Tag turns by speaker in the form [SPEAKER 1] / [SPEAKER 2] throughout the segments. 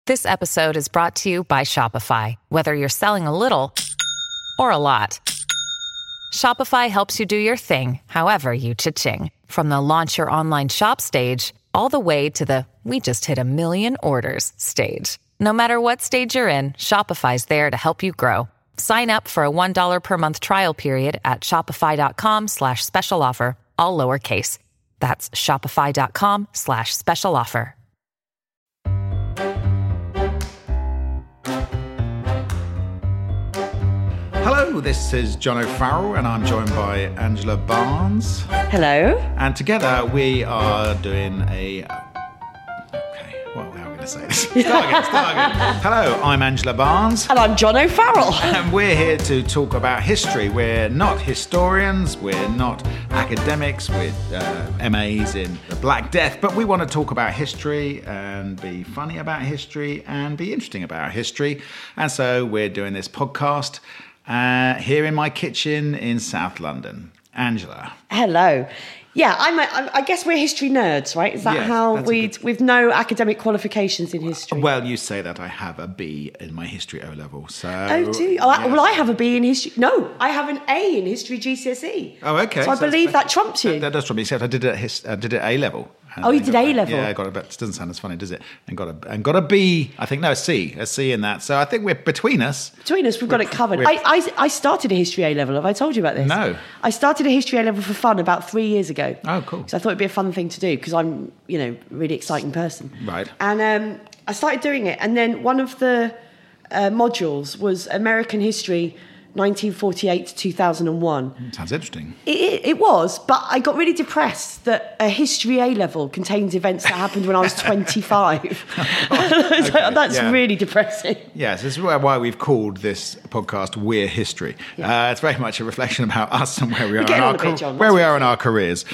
[SPEAKER 1] This episode is brought to you by Shopify. Whether you're selling a little or a lot, Shopify helps you do your thing, however you cha-ching. From the launch your online shop stage, all the way to the we just hit 1 million orders stage. No matter what stage you're in, Shopify's there to help you grow. Sign up for a $1 per month trial period at shopify.com/special offer, all lowercase. That's shopify.com/special offer.
[SPEAKER 2] Hello, this is John O'Farrell and I'm joined by Angela Barnes.
[SPEAKER 3] Hello.
[SPEAKER 2] And together we are doing a... Okay, well, how are we going to say this? Start again. Hello, I'm Angela Barnes.
[SPEAKER 3] And I'm John O'Farrell.
[SPEAKER 2] And we're here to talk about history. We're not historians, we're not academics with MAs in the Black Death, but we want to talk about history and be funny about history and be interesting about history. And so we're doing this podcast here in my kitchen in South London. Angela.
[SPEAKER 3] Hello. Yeah, I guess we're history nerds, right? Is that how with no academic qualifications in history?
[SPEAKER 2] Well, you say that. I have a B in my history O-level, so...
[SPEAKER 3] Oh, do you? Yes. Well, I have a B in history... No, I have an A in history GCSE.
[SPEAKER 2] Oh, okay.
[SPEAKER 3] So I believe that trumps you.
[SPEAKER 2] That does trump me, except I did it at A-level.
[SPEAKER 3] Oh, you did A-level?
[SPEAKER 2] Yeah, I got it doesn't sound as funny, does it? And got a B, I think, no, a C in that. So I think we're between us.
[SPEAKER 3] We've got it covered. I started a history A-level. Have I told you about this?
[SPEAKER 2] No.
[SPEAKER 3] I started a history A-level for fun about 3 years ago.
[SPEAKER 2] Oh, cool.
[SPEAKER 3] Because I thought it'd be a fun thing to do because I'm, a really exciting person.
[SPEAKER 2] Right.
[SPEAKER 3] And I started doing it. And then one of the modules was American history 1948 to 2001.
[SPEAKER 2] Sounds interesting.
[SPEAKER 3] It was, but I got really depressed that a history A-level contains events that happened when I was 25. That's really depressing.
[SPEAKER 2] Yes, this is why we've called this podcast We're History. Yeah. It's very much a reflection about us and where we are in our careers.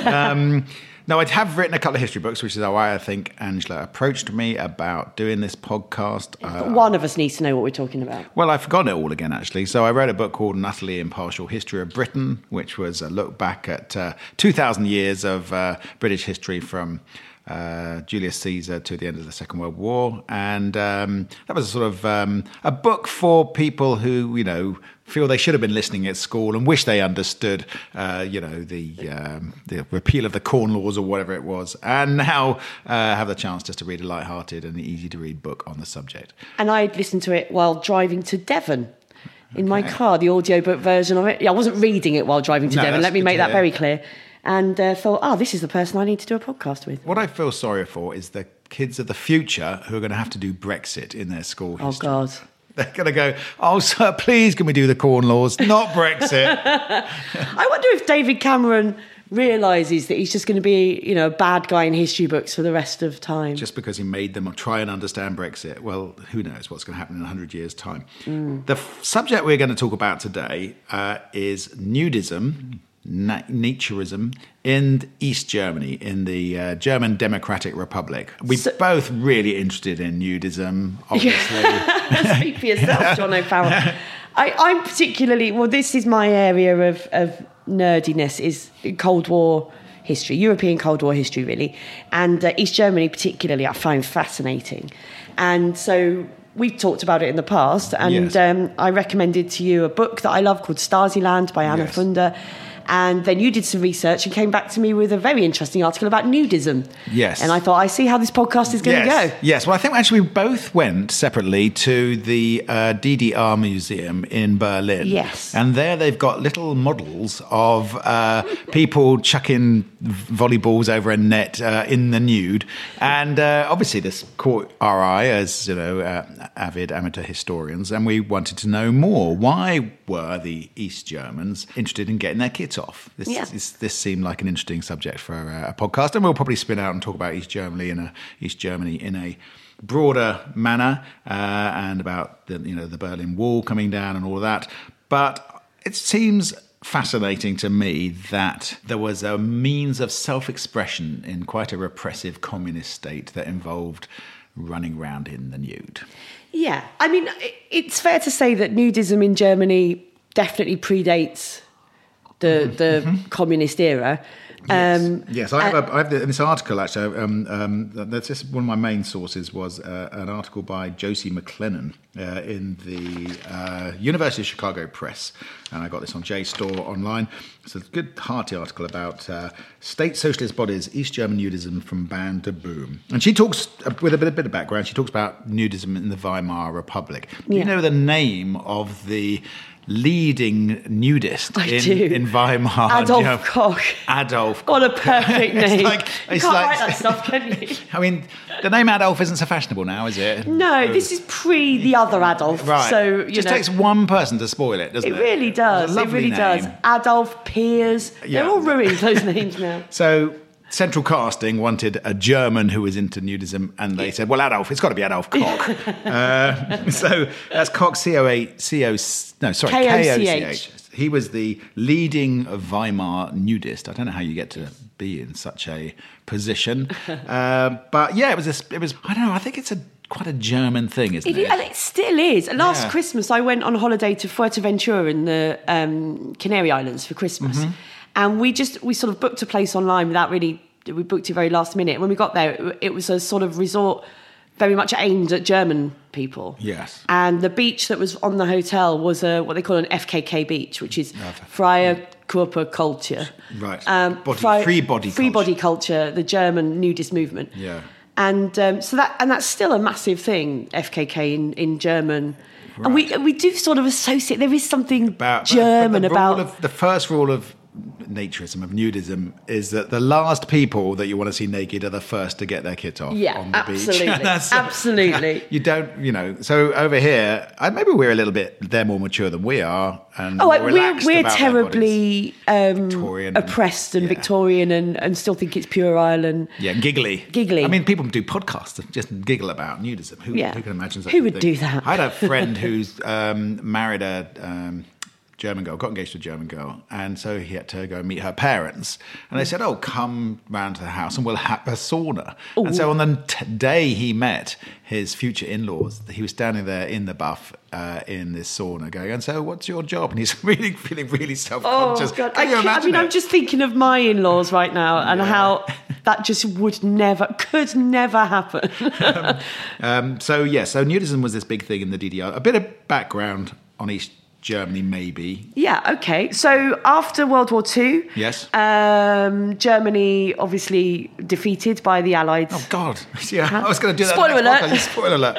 [SPEAKER 2] Now, I have written a couple of history books, which is why I think Angela approached me about doing this podcast.
[SPEAKER 3] But one of us needs to know what we're talking about.
[SPEAKER 2] Well, I've forgotten it all again, actually. So I wrote a book called An Utterly Impartial History of Britain, which was a look back at 2,000 years of British history from Julius Caesar to the end of the Second World War. And that was sort of a book for people who, feel they should have been listening at school and wish they understood, the repeal of the Corn Laws or whatever it was, and now have the chance just to read a light-hearted and easy-to-read book on the subject.
[SPEAKER 3] And I listened to it while driving to Devon in my car, the audiobook version of it. I wasn't reading it while driving to Devon, let me make that very clear. And thought, this is the person I need to do a podcast with.
[SPEAKER 2] What I feel sorry for is the kids of the future who are going to have to do Brexit in their school history.
[SPEAKER 3] Oh, God.
[SPEAKER 2] They're going to go, sir, please can we do the Corn Laws, not Brexit.
[SPEAKER 3] I wonder if David Cameron realises that he's just going to be, a bad guy in history books for the rest of time.
[SPEAKER 2] Just because he made them try and understand Brexit. Well, who knows what's going to happen in 100 years' time. The subject we're going to talk about today is nudism, naturism in East Germany, in the German Democratic Republic. We're both really interested in nudism, obviously.
[SPEAKER 3] Speak for yourself, John O'Farrell. I'm particularly, this is my area of nerdiness, is Cold War history, European Cold War history, really. And East Germany particularly I find fascinating. And so we've talked about it in the past, and I recommended to you a book that I love called Stasiland by Anna Funder. And then you did some research and came back to me with a very interesting article about nudism.
[SPEAKER 2] Yes.
[SPEAKER 3] And I thought, I see how this podcast is going to go.
[SPEAKER 2] Yes. Well, I think actually we both went separately to the DDR Museum in Berlin.
[SPEAKER 3] Yes.
[SPEAKER 2] And there they've got little models of people chucking volleyballs over a net in the nude. And obviously this caught our eye as, avid amateur historians. And we wanted to know more. Why were the East Germans interested in getting their kits off? This seemed like an interesting subject for a podcast, and we'll probably spin out and talk about East Germany in a broader manner, and about the Berlin Wall coming down and all of that. But it seems fascinating to me that there was a means of self-expression in quite a repressive communist state that involved running around in the nude.
[SPEAKER 3] Yeah, I mean, it's fair to say that nudism in Germany definitely predates the communist era.
[SPEAKER 2] Yes, I have in this article, actually, that's just one of my main sources was an article by Josie McLennan in the University of Chicago Press, and I got this on JSTOR online. It's a good, hearty article about state socialist bodies, East German nudism from ban to boom. And she talks, with a bit of background, she talks about nudism in the Weimar Republic. Do you know the name of the leading nudist in Weimar?
[SPEAKER 3] Adolf Koch.
[SPEAKER 2] Adolf.
[SPEAKER 3] What a perfect name.
[SPEAKER 2] It's
[SPEAKER 3] you can't
[SPEAKER 2] like
[SPEAKER 3] write that stuff, can you?
[SPEAKER 2] I mean, the name Adolf isn't so fashionable now, is it?
[SPEAKER 3] No, this is pre the other Adolf.
[SPEAKER 2] Right.
[SPEAKER 3] So
[SPEAKER 2] it just takes one person to spoil it, doesn't it?
[SPEAKER 3] It really does. It really does. Adolf, Piers.
[SPEAKER 2] Yeah.
[SPEAKER 3] They're all ruined, those names now.
[SPEAKER 2] So Central Casting wanted a German who was into nudism, and they said, well, Adolf, it's got to be Adolf Koch. So that's Koch, K-O-C-H. He was the leading Weimar nudist. I don't know how you get to be in such a position. But yeah, it was, I don't know, I think it's quite a German thing, isn't it?
[SPEAKER 3] And it still is. Last Christmas, I went on holiday to Fuerteventura in the Canary Islands for Christmas. Mm-hmm. And we sort of booked a place online we booked it very last minute. When we got there, it was a sort of resort very much aimed at German people.
[SPEAKER 2] Yes.
[SPEAKER 3] And the beach that was on the hotel was what they call an FKK beach, which is Freie Körperkultur.
[SPEAKER 2] Right. Free body culture,
[SPEAKER 3] the German nudist movement.
[SPEAKER 2] Yeah.
[SPEAKER 3] And so that's still a massive thing, FKK in German. Right. And we do sort of associate, there is something about German about...
[SPEAKER 2] The first rule of naturism, of nudism, is that the last people that you want to see naked are the first to get their kit off on the beach.
[SPEAKER 3] Absolutely.
[SPEAKER 2] You don't, so over here, maybe we're a little bit, they're more mature than we are. And
[SPEAKER 3] we're terribly Victorian oppressed and Victorian and still think it's puerile and...
[SPEAKER 2] Yeah, giggly. I mean, people do podcasts that just giggle about nudism. Who can imagine such a thing?
[SPEAKER 3] Who would do that?
[SPEAKER 2] I had a friend who's married a... German girl, got engaged to a German girl, and so he had to go and meet her parents. And they said, come round to the house and we'll have a sauna. Ooh. And so on the day he met his future in-laws, he was standing there in the buff in this sauna going, and so what's your job? And he's feeling really self-conscious.
[SPEAKER 3] Oh, God. I'm just thinking of my in-laws right now and how that just could never happen.
[SPEAKER 2] So nudism was this big thing in the DDR. A bit of background on East Germany, maybe.
[SPEAKER 3] Yeah, okay. So after World War II,
[SPEAKER 2] yes,
[SPEAKER 3] Germany obviously defeated by the Allies.
[SPEAKER 2] Oh, God. Yeah, I was going to do that.
[SPEAKER 3] Spoiler alert.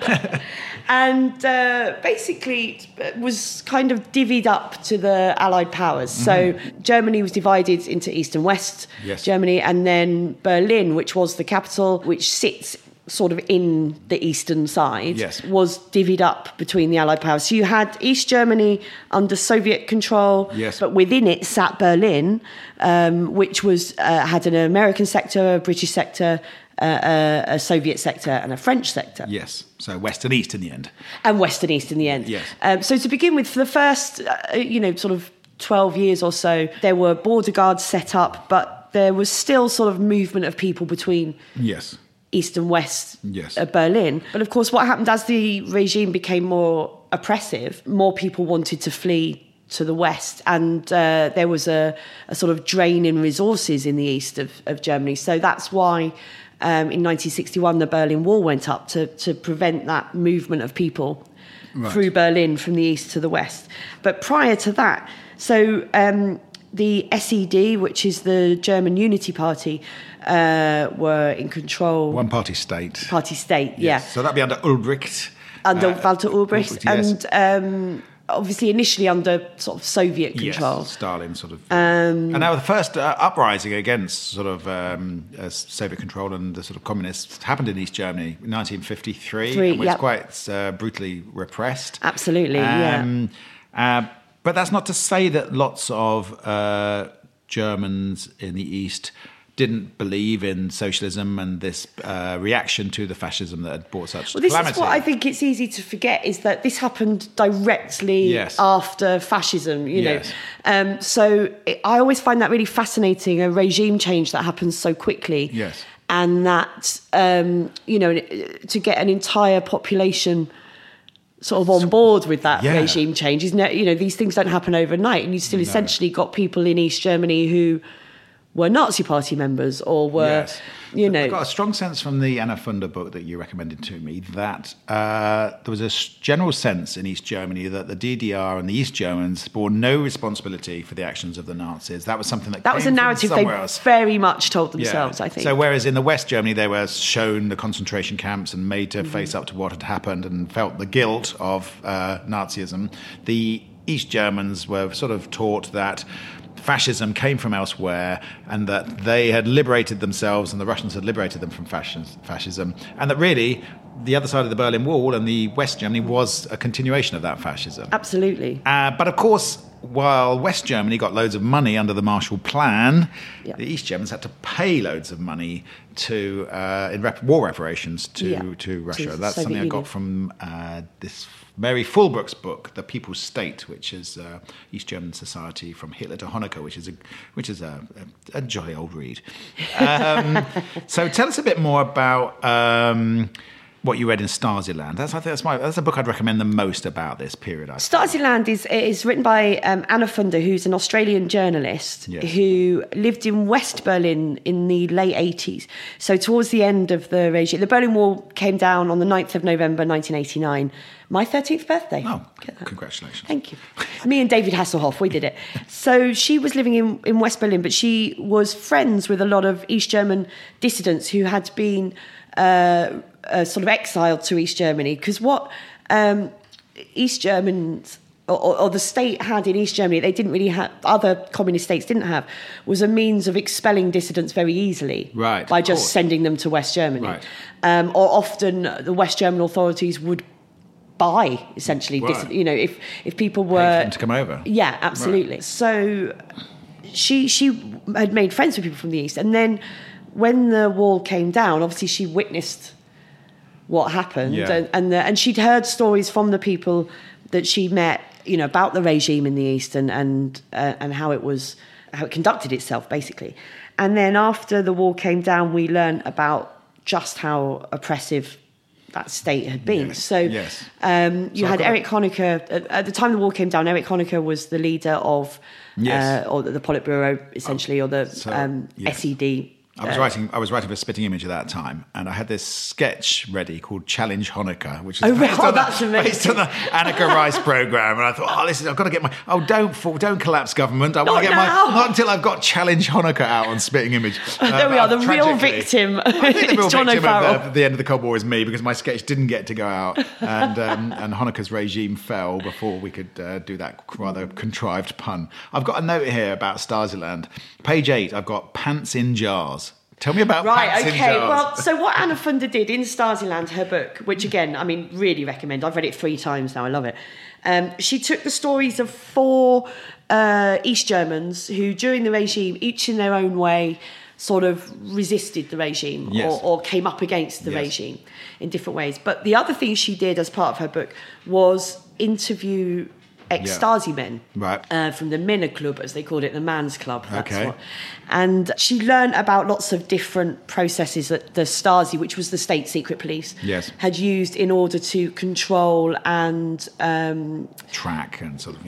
[SPEAKER 3] And basically was kind of divvied up to the Allied powers. Mm-hmm. So Germany was divided into East and West Germany, and then Berlin, which was the capital, which sits sort of in the eastern side, was divvied up between the Allied powers. So you had East Germany under Soviet control, but within it sat Berlin, which was had an American sector, a British sector, a Soviet sector, and a French sector.
[SPEAKER 2] Yes, so West and East in the end.
[SPEAKER 3] And West and East in the end.
[SPEAKER 2] Yes.
[SPEAKER 3] So to begin with, for the first, sort of 12 years or so, there were border guards set up, but there was still sort of movement of people between...
[SPEAKER 2] Yes.
[SPEAKER 3] East and West Berlin. But of course, what happened as the regime became more oppressive, more people wanted to flee to the West, and there was a sort of drain in resources in the east of Germany. So that's why in 1961 the Berlin Wall went up to prevent that movement of people through Berlin from the east to the west. But prior to that, so the SED, which is the German Unity Party, were in control.
[SPEAKER 2] One-party state.
[SPEAKER 3] Yes.
[SPEAKER 2] So that'd be under Ulbricht.
[SPEAKER 3] Under Walter Ulbricht. And obviously initially under sort of Soviet control.
[SPEAKER 2] Yes, Stalin sort of. And now the first uprising against sort of Soviet control and the sort of communists happened in East Germany in 1953. It was quite brutally repressed.
[SPEAKER 3] Absolutely,
[SPEAKER 2] but that's not to say that lots of Germans in the East didn't believe in socialism and this reaction to the fascism that had brought such calamity.
[SPEAKER 3] This is what I think it's easy to forget, is that this happened directly after fascism, you know. So I always find that really fascinating, a regime change that happens so quickly.
[SPEAKER 2] Yes.
[SPEAKER 3] And that, to get an entire population sort of on board with that
[SPEAKER 2] Yeah.
[SPEAKER 3] regime change. These things don't happen overnight, and you still essentially got people in East Germany who were Nazi Party members or were,
[SPEAKER 2] I've got a strong sense from the Anna Funder book that you recommended to me that there was a general sense in East Germany that the DDR and the East Germans bore no responsibility for the actions of the Nazis. That was something that
[SPEAKER 3] was a narrative they very much told themselves, I think.
[SPEAKER 2] So whereas in the West Germany they were shown the concentration camps and made to face up to what had happened and felt the guilt of Nazism, the East Germans were sort of taught that fascism came from elsewhere and that they had liberated themselves and the Russians had liberated them from fascism, and that really the other side of the Berlin Wall and the West Germany was a continuation of that fascism.
[SPEAKER 3] Absolutely.
[SPEAKER 2] But of course, while West Germany got loads of money under the Marshall Plan, the East Germans had to pay loads of money to war reparations to Russia. That's something I got from this Mary Fulbrook's book, The People's State, which is East German society from Hitler to Honecker, which is a jolly old read. So tell us a bit more about what you read in Stasiland. That's a book I'd recommend the most about this period.
[SPEAKER 3] Stasiland is written by Anna Funder, who's an Australian journalist who lived in West Berlin in the late 80s. So towards the end of the regime, the Berlin Wall came down on the 9th of November 1989. My 13th birthday.
[SPEAKER 2] Oh, congratulations.
[SPEAKER 3] Thank you. Me and David Hasselhoff, we did it. So she was living in West Berlin, but she was friends with a lot of East German dissidents who had been sort of exiled to East Germany. Because what East Germans or the state had in East Germany, they didn't really have, other communist states didn't have, was a means of expelling dissidents very easily by just sending them to West Germany. Right. Or often the West German authorities would buy, essentially, if people were...
[SPEAKER 2] Pay for them to come over.
[SPEAKER 3] Yeah, absolutely. Right. So she had made friends with people from the East, and then when the wall came down, obviously she witnessed what happened, and she'd heard stories from the people that she met, about the regime in the East and how it conducted itself, basically. And then after the wall came down, we learned about just how oppressive that state had been. You had Erich Honecker. At the time the wall came down, Erich Honecker was the leader of or the Politburo, essentially, or the SED.
[SPEAKER 2] I was writing for Spitting Image at that time, and I had this sketch ready called Challenge Honecker, which is based on the Anneka Rice program. And I thought, I've got to get don't collapse government. I want to get not until I've got Challenge Honecker out on Spitting Image.
[SPEAKER 3] There we are. The real victim.
[SPEAKER 2] I think the real
[SPEAKER 3] John
[SPEAKER 2] victim
[SPEAKER 3] O'Farrell.
[SPEAKER 2] of the end of the Cold War is me, because my sketch didn't get to go out, and Honecker's regime fell before we could do that rather contrived pun. I've got a note here about Stasiland. Page 8. I've got pants in jars. Tell me about Pants in Jars.
[SPEAKER 3] Well, so what Anna Funder did in Stasiland, her book, which again, I mean, really recommend. I've read it 3 times now. I love it. She took the stories of 4 East Germans who, during the regime, each in their own way, sort of resisted the regime or came up against the regime in different ways. But the other thing she did as part of her book was interview ex-Stasi men from the Männer Club, as they called it, the Man's Club. And she learned about lots of different processes that the Stasi, which was the state secret police, had used in order to control and
[SPEAKER 2] track and sort of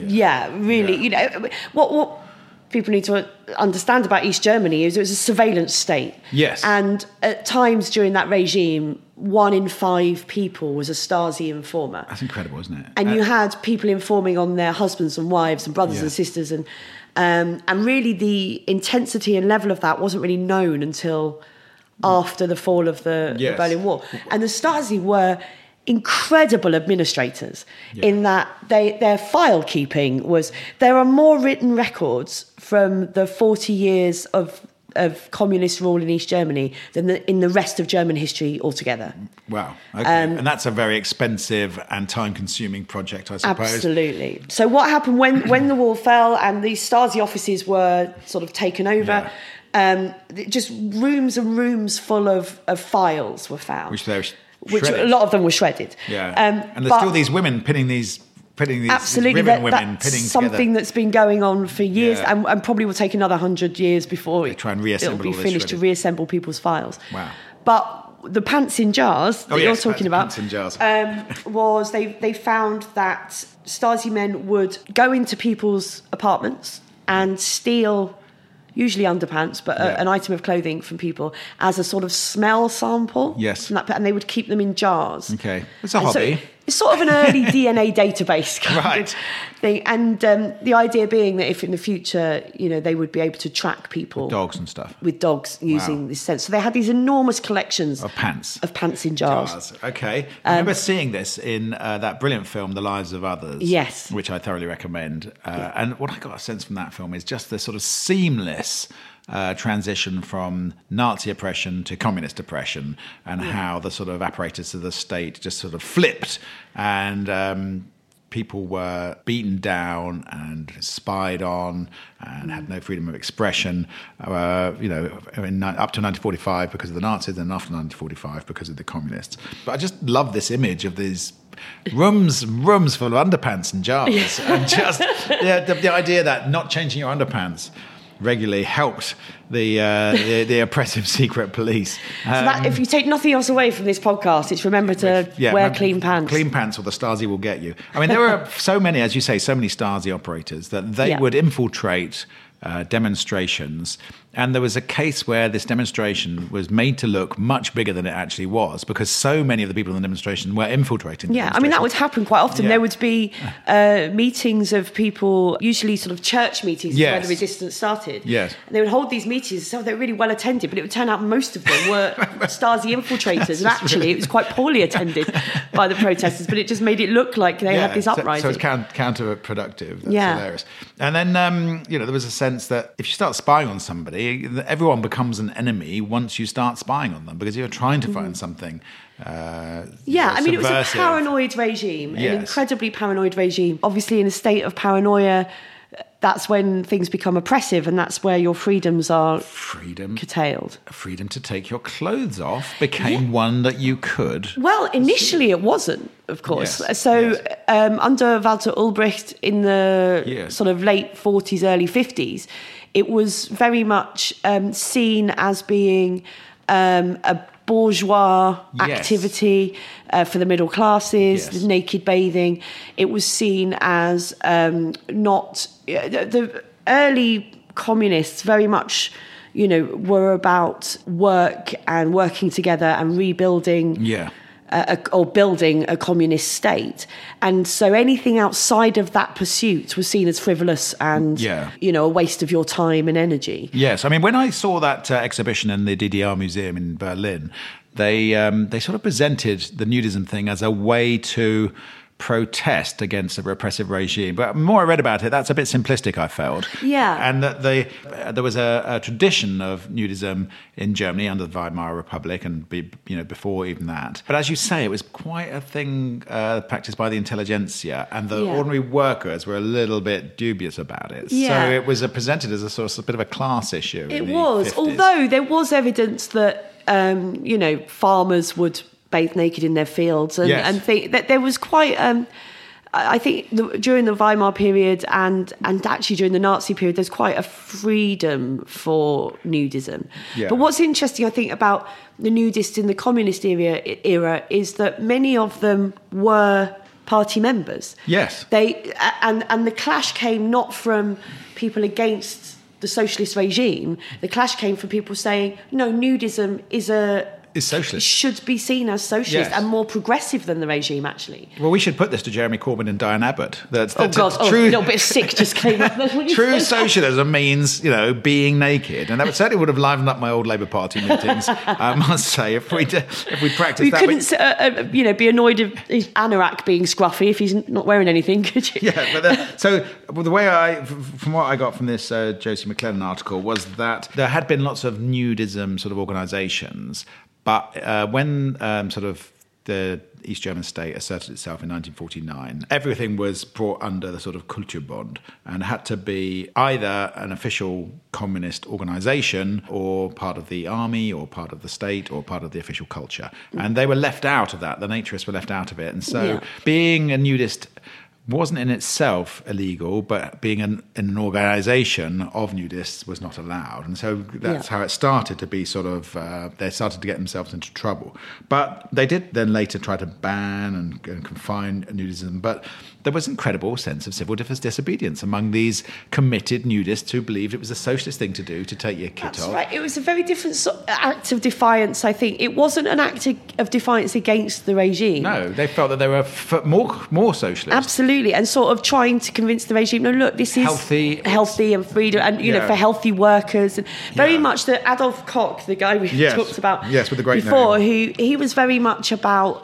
[SPEAKER 3] what people need to understand about East Germany is it was a surveillance state.
[SPEAKER 2] Yes.
[SPEAKER 3] And at times during that regime, 1 in 5 people was a Stasi informer.
[SPEAKER 2] That's incredible, isn't it?
[SPEAKER 3] And you had people informing on their husbands and wives and brothers and sisters. And really the intensity and level of that wasn't really known until after the fall of the Berlin Wall. And the Stasi were incredible administrators in that their file keeping was... There are more written records from the 40 years of communist rule in East Germany than in the rest of German history altogether.
[SPEAKER 2] Wow. Okay. And that's a very expensive and time-consuming project, I suppose.
[SPEAKER 3] Absolutely. So what happened when the wall fell and these Stasi offices were sort of taken over... just rooms and rooms full of files were found. Which a lot of them were shredded.
[SPEAKER 2] Yeah. And there's still these women pinning these
[SPEAKER 3] absolutely,
[SPEAKER 2] ribbon women
[SPEAKER 3] that's
[SPEAKER 2] pinning
[SPEAKER 3] something
[SPEAKER 2] together.
[SPEAKER 3] That's been going on for years and probably will take another 100 years before
[SPEAKER 2] try and reassemble
[SPEAKER 3] it'll be
[SPEAKER 2] all this
[SPEAKER 3] finished to
[SPEAKER 2] shredded.
[SPEAKER 3] reassemble people's files.
[SPEAKER 2] Wow.
[SPEAKER 3] But the pants in jars that you're talking about.
[SPEAKER 2] Pants in jars.
[SPEAKER 3] Was they found that Stasi men would go into people's apartments and steal, usually underpants, but an item of clothing from people as a sort of smell sample.
[SPEAKER 2] Yes.
[SPEAKER 3] From that, and they would keep them in jars.
[SPEAKER 2] Okay. It's a hobby.
[SPEAKER 3] So it's sort of an early DNA database kind of thing. And the idea being that if in the future, they would be able to track people.
[SPEAKER 2] Dogs and stuff.
[SPEAKER 3] With dogs using this sense. So they had these enormous collections.
[SPEAKER 2] Of pants.
[SPEAKER 3] Of pants in jars.
[SPEAKER 2] Okay. I remember seeing this in that brilliant film, The Lives of Others.
[SPEAKER 3] Yes.
[SPEAKER 2] Which I thoroughly recommend. And what I got a sense from that film is just the sort of seamless transition from Nazi oppression to communist oppression, and how the sort of apparatus of the state just sort of flipped, and people were beaten down and spied on and had no freedom of expression, up to 1945 because of the Nazis, and after 1945 because of the communists. But I just love this image of these rooms full of underpants and jars, and just the idea that not changing your underpants regularly helped the oppressive secret police.
[SPEAKER 3] So that, if you take nothing else away from this podcast, it's remember to wear clean pants.
[SPEAKER 2] Clean pants, or the Stasi will get you. I mean, there were so many, as you say, so many Stasi operators that they would infiltrate demonstrations, and there was a case where this demonstration was made to look much bigger than it actually was, because so many of the people in the demonstration were infiltrating.
[SPEAKER 3] Yeah, I mean, that would happen quite often. There would be meetings of people, usually sort of church meetings, where the resistance started.
[SPEAKER 2] Yes.
[SPEAKER 3] And they would hold these meetings, so they were really well attended, but it would turn out most of them were Stasi infiltrators, and actually it was quite poorly attended by the protesters, but it just made it look like they had this uprising.
[SPEAKER 2] So it's counterproductive. That's hilarious. And then, there was a sense that if you start spying on somebody, everyone becomes an enemy once you start spying on them, because you're trying to find something.
[SPEAKER 3] I mean, it was a paranoid regime, an incredibly paranoid regime. Obviously, in a state of paranoia, that's when things become oppressive, and that's where your freedoms are curtailed.
[SPEAKER 2] Freedom to take your clothes off became one that you could.
[SPEAKER 3] Well, initially it wasn't, of course. Yes. So under Walter Ulbricht in the sort of late 40s, early 50s, it was very much seen as being a bourgeois activity for the middle classes, the naked bathing. It was seen as not... The early communists very much, were about work and working together and rebuilding... or building a communist state. And so anything outside of that pursuit was seen as frivolous and, a waste of your time and energy.
[SPEAKER 2] Yes. I mean, when I saw that exhibition in the DDR Museum in Berlin, they sort of presented the nudism thing as a way to protest against a repressive regime. But the more I read about it, that's a bit simplistic, I felt.
[SPEAKER 3] Yeah.
[SPEAKER 2] And that there was a tradition of nudism in Germany under the Weimar Republic and before even that. But as you say, it was quite a thing practiced by the intelligentsia, and the ordinary workers were a little bit dubious about it. Yeah. So it was presented as a bit of a class issue.
[SPEAKER 3] It was, 50s. Although there was evidence that, farmers would bathe naked in their fields, and think that there was quite. I think during the Weimar period and actually during the Nazi period, there's quite a freedom for nudism. Yeah. But what's interesting, I think, about the nudists in the communist era is that many of them were party members.
[SPEAKER 2] Yes.
[SPEAKER 3] And the clash came not from people against the socialist regime. The clash came from people saying, no, nudism is socialist. Should be seen as socialist and more progressive than the regime, actually.
[SPEAKER 2] Well, we should put this to Jeremy Corbyn and Diane Abbott.
[SPEAKER 3] A little bit of sick just came up.
[SPEAKER 2] True socialism means, being naked. And that certainly would have livened up my old Labour Party meetings, I must say, if we practiced
[SPEAKER 3] you
[SPEAKER 2] that.
[SPEAKER 3] You couldn't, be annoyed of his anorak being scruffy if he's not wearing anything, could you?
[SPEAKER 2] Yeah, but the way from what I got from this Josie McLennan article was that there had been lots of nudism sort of organisations. But when the East German state asserted itself in 1949, everything was brought under the sort of Kulturbund and had to be either an official communist organisation or part of the army or part of the state or part of the official culture. And they were left out of that. The naturists were left out of it. And so being a nudist wasn't in itself illegal, but being in an organisation of nudists was not allowed. And so that's how it started to be sort of, they started to get themselves into trouble. But they did then later try to ban and confine nudism. But there was an incredible sense of civil disobedience among these committed nudists who believed it was a socialist thing to do, to take your kit
[SPEAKER 3] That's
[SPEAKER 2] off.
[SPEAKER 3] right. It was a very different act of defiance, I think. It wasn't an act of defiance against the regime.
[SPEAKER 2] No, they felt that they were more socialist.
[SPEAKER 3] Absolutely, and sort of trying to convince the regime, no, look, this is healthy and freedom, and you know, for healthy workers, and very much the Adolf Koch, the guy we talked about
[SPEAKER 2] with the great
[SPEAKER 3] before,
[SPEAKER 2] name.
[SPEAKER 3] he was very much about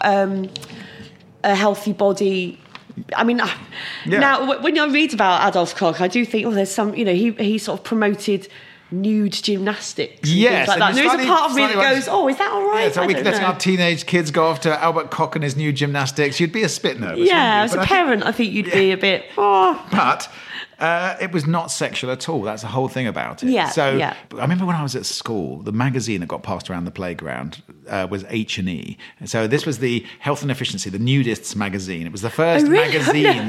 [SPEAKER 3] a healthy body. I mean, now when I read about Adolf Koch, I do think, there's some, you know, he sort of promoted nude gymnastics.
[SPEAKER 2] Yes,
[SPEAKER 3] like that. And there is a part of me that goes, is that all right?
[SPEAKER 2] Yeah, so we letting our teenage kids go off to Albert Koch and his new gymnastics. You'd be a bit nervous.
[SPEAKER 3] Yeah, as a parent, I think you'd be a bit.
[SPEAKER 2] But it was not sexual at all. That's the whole thing about it.
[SPEAKER 3] Yeah.
[SPEAKER 2] So I remember when I was at school, the magazine that got passed around the playground was H&E. So this was the Health and Efficiency, the Nudists magazine. It was the first magazine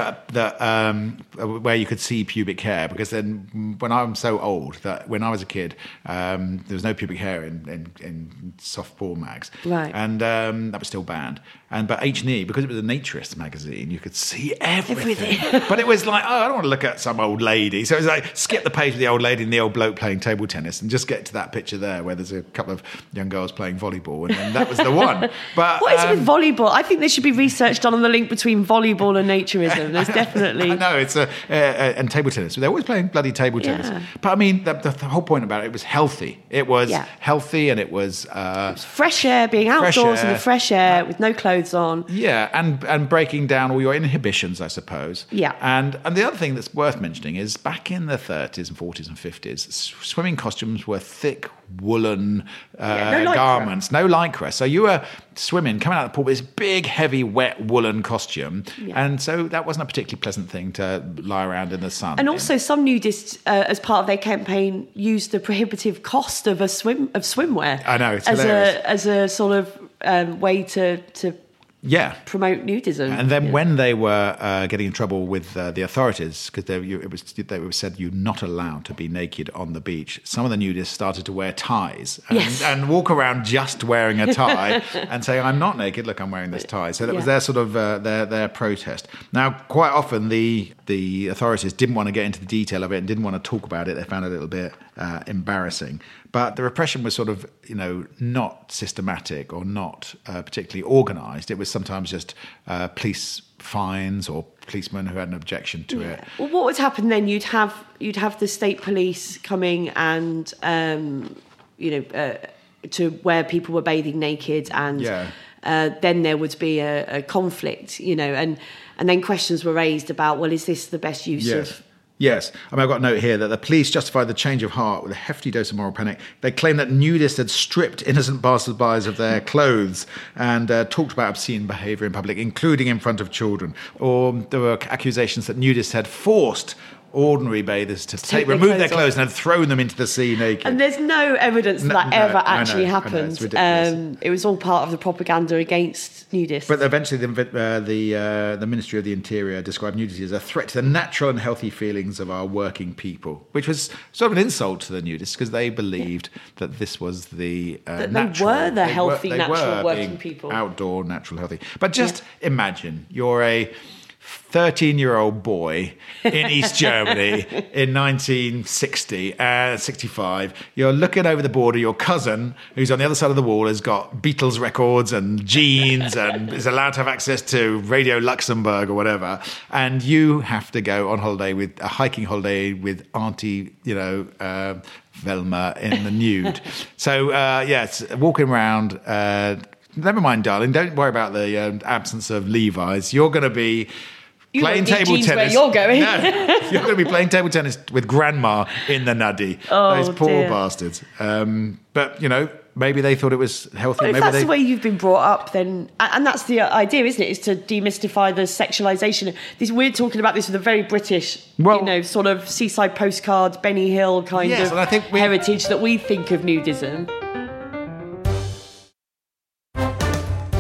[SPEAKER 2] that where you could see pubic hair, because then when I'm so old that when I was a kid, there was no pubic hair in softball mags,
[SPEAKER 3] right?
[SPEAKER 2] And that was still banned. But H&E, because it was a naturist magazine, you could see everything. But it was like, I don't want to look at some old lady. So it was like, skip the page of the old lady and the old bloke playing table tennis and just get to that picture there where there's a couple of young girls playing volleyball, and that was the one. But
[SPEAKER 3] what is it with volleyball? I think there should be research done on the link between volleyball and naturism. There's definitely...
[SPEAKER 2] I know, it's and table tennis. They're always playing bloody table tennis. But I mean, the whole point about it was healthy. It was healthy, and it was
[SPEAKER 3] fresh air, being outdoors in the fresh air with no clothes on.
[SPEAKER 2] Yeah, and breaking down all your inhibitions, I suppose.
[SPEAKER 3] Yeah.
[SPEAKER 2] And the other thing that's worth mentioning is back in the 30s and 40s and 50s, swimming costumes were thick woolen garments, no lycra. So you were swimming, coming out of the pool with this big, heavy, wet woolen costume. Yeah. And so that wasn't a particularly pleasant thing to lie around in the sun.
[SPEAKER 3] And also some nudists, as part of their campaign, used the prohibitive cost of swimwear.
[SPEAKER 2] I know, it's hilarious.
[SPEAKER 3] As a sort of way to promote nudism.
[SPEAKER 2] And then when they were getting in trouble with the authorities, because they were said you're not allowed to be naked on the beach, some of the nudists started to wear ties and walk around just wearing a tie and say, I'm not naked, look, I'm wearing this tie. So that was their sort of their protest. Now, quite often the authorities didn't want to get into the detail of it and didn't want to talk about it. They found it a little bit embarrassing. But the repression was sort of, not systematic or not particularly organised. It was sometimes just police fines or policemen who had an objection to it.
[SPEAKER 3] Well, what would happen then? You'd have the state police coming and to where people were bathing naked, and then there would be a conflict, and then questions were raised about, well, is this the best use of...
[SPEAKER 2] Yes. I mean, I've got a note here that the police justified the change of heart with a hefty dose of moral panic. They claimed that nudists had stripped innocent passers-by of their clothes and talked about obscene behaviour in public, including in front of children. Or there were accusations that nudists had forced ordinary bathers to remove their clothes and had thrown them into the sea naked.
[SPEAKER 3] And there's no evidence that ever actually happened.
[SPEAKER 2] It's ridiculous.
[SPEAKER 3] It was all part of the propaganda against nudists.
[SPEAKER 2] But eventually the Ministry of the Interior described nudity as a threat to the natural and healthy feelings of our working people, which was sort of an insult to the nudists because they believed that this was the natural...
[SPEAKER 3] They were the healthy, natural working people.
[SPEAKER 2] Outdoor, natural, healthy. But just imagine you're a 13-year-old boy in East Germany in 1960, 65. You're looking over the border. Your cousin, who's on the other side of the wall, has got Beatles records and jeans and is allowed to have access to Radio Luxembourg or whatever. And you have to go on holiday with a hiking holiday with Auntie, Velma in the nude. So, yes, walking around. Never mind, darling. Don't worry about the absence of Levi's. You're going to be playing table tennis.
[SPEAKER 3] Where you're going.
[SPEAKER 2] No, you're going to be playing table tennis with grandma in the nuddy. Those poor bastards. But, maybe they thought it was healthy.
[SPEAKER 3] Well, if that's the way you've been brought up, then... And that's the idea, isn't it? Is to demystify the sexualisation. We're talking about this with a very British, sort of seaside postcard, Benny Hill kind of heritage that we think of nudism.
[SPEAKER 2] And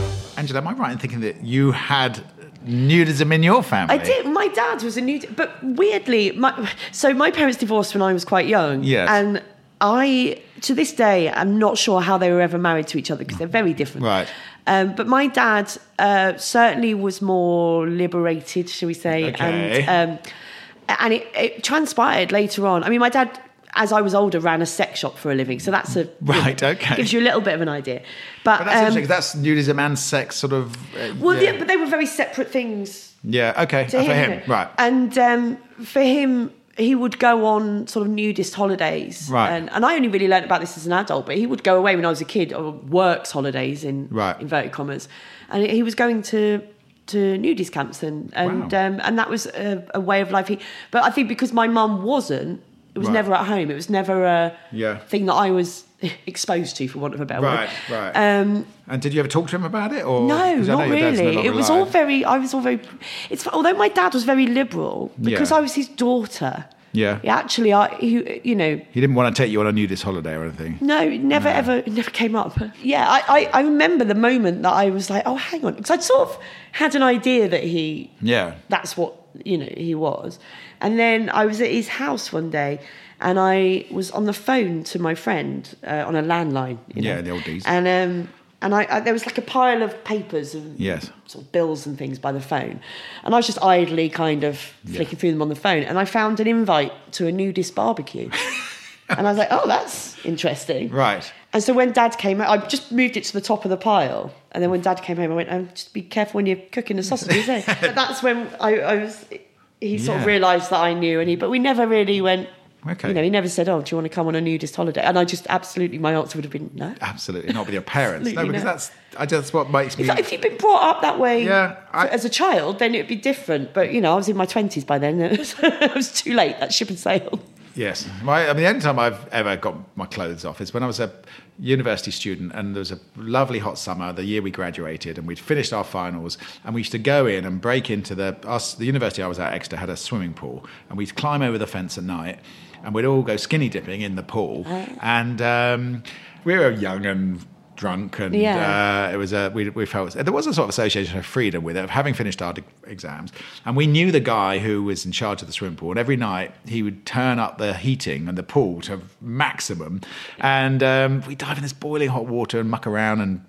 [SPEAKER 2] Angela, am I right in thinking that you had nudism in your family?
[SPEAKER 3] I did. My dad was a nudist, but weirdly, my parents divorced when I was quite young.
[SPEAKER 2] Yes.
[SPEAKER 3] And I, to this day, I'm not sure how they were ever married to each other because they're very different.
[SPEAKER 2] Right.
[SPEAKER 3] But my dad certainly was more liberated, shall we say.
[SPEAKER 2] Okay.
[SPEAKER 3] And it transpired later on. I mean, my dad, as I was older, ran a sex shop for a living. So that's
[SPEAKER 2] Right, okay.
[SPEAKER 3] Gives you a little bit of an idea. But
[SPEAKER 2] that's interesting, 'cause that's nudism and sex sort of...
[SPEAKER 3] yeah, but they were very separate things.
[SPEAKER 2] Yeah, okay,
[SPEAKER 3] To
[SPEAKER 2] for him,
[SPEAKER 3] you know.
[SPEAKER 2] right.
[SPEAKER 3] And for him, he would go on sort of nudist holidays.
[SPEAKER 2] Right.
[SPEAKER 3] And I only really learnt about this as an adult, but he would go away when I was a kid, or works holidays in inverted commas. And he was going to nudist camps and that was a way of life. But I think because my mum wasn't, it was never at home. It was never a thing that I was exposed to, for want of a better word.
[SPEAKER 2] Right. And did you ever talk to him about it? Or
[SPEAKER 3] no, not really. It was all
[SPEAKER 2] alive.
[SPEAKER 3] very. I was all very. Although my dad was very liberal, because I was his daughter.
[SPEAKER 2] Yeah.
[SPEAKER 3] He actually, he
[SPEAKER 2] didn't want to take you on a nudist holiday or anything.
[SPEAKER 3] No, it never came up. Yeah, I remember the moment that I was like, oh, hang on, because I'd sort of had an idea that that's what he was, and then I was at his house one day. And I was on the phone to my friend on a landline.
[SPEAKER 2] In the old days.
[SPEAKER 3] And I there was like a pile of papers and sort of bills and things by the phone. And I was just idly kind of flicking through them on the phone. And I found an invite to a nudist barbecue. And I was like, oh, that's interesting.
[SPEAKER 2] Right.
[SPEAKER 3] And so when Dad came home, I just moved it to the top of the pile. And then when Dad came home, I went, oh, just be careful when you're cooking the sausages. But that's when he sort of realised that I knew. But we never really went...
[SPEAKER 2] Okay.
[SPEAKER 3] He never said, oh, do you want to come on a nudist holiday? And I just absolutely, my answer would have been no.
[SPEAKER 2] Absolutely, not with your parents. No, because that's what makes me...
[SPEAKER 3] If you've been brought up that way as a child, then it would be different. But, I was in my 20s by then. It was too late. That ship had sailed.
[SPEAKER 2] Yes. The only time I've ever got my clothes off is when I was a university student, and there was a lovely hot summer the year we graduated, and we'd finished our finals, and we used to go in and break into the university I was at, Exeter, had a swimming pool, and we'd climb over the fence at night, and we'd all go skinny dipping in the pool. And we were young and drunk, and it was we felt there was a sort of association of freedom with it, of having finished our exams, and we knew the guy who was in charge of the swimming pool, and every night he would turn up the heating and the pool to maximum, and we'd dive in this boiling hot water and muck around and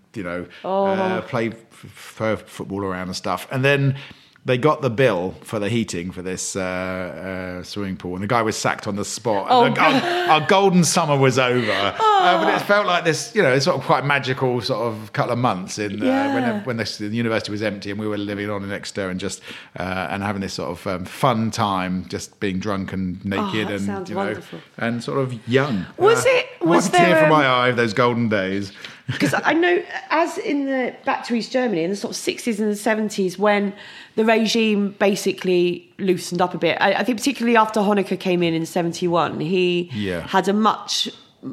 [SPEAKER 2] play football around and stuff, and then they got the bill for the heating for this swimming pool, and the guy was sacked on the spot. Our golden summer was over, but it felt like this, sort of quite magical sort of couple of months when the university was empty and we were living on in Exeter and just and having this sort of fun time, just being drunk and naked and
[SPEAKER 3] sounds wonderful.
[SPEAKER 2] And sort of young.
[SPEAKER 3] Was
[SPEAKER 2] one
[SPEAKER 3] there
[SPEAKER 2] tear from my eye of those golden days?
[SPEAKER 3] Because I know, as in back to East Germany in the sort of 60s and the 70s, when the regime basically loosened up a bit, I think particularly after Honecker came in 71, he had a much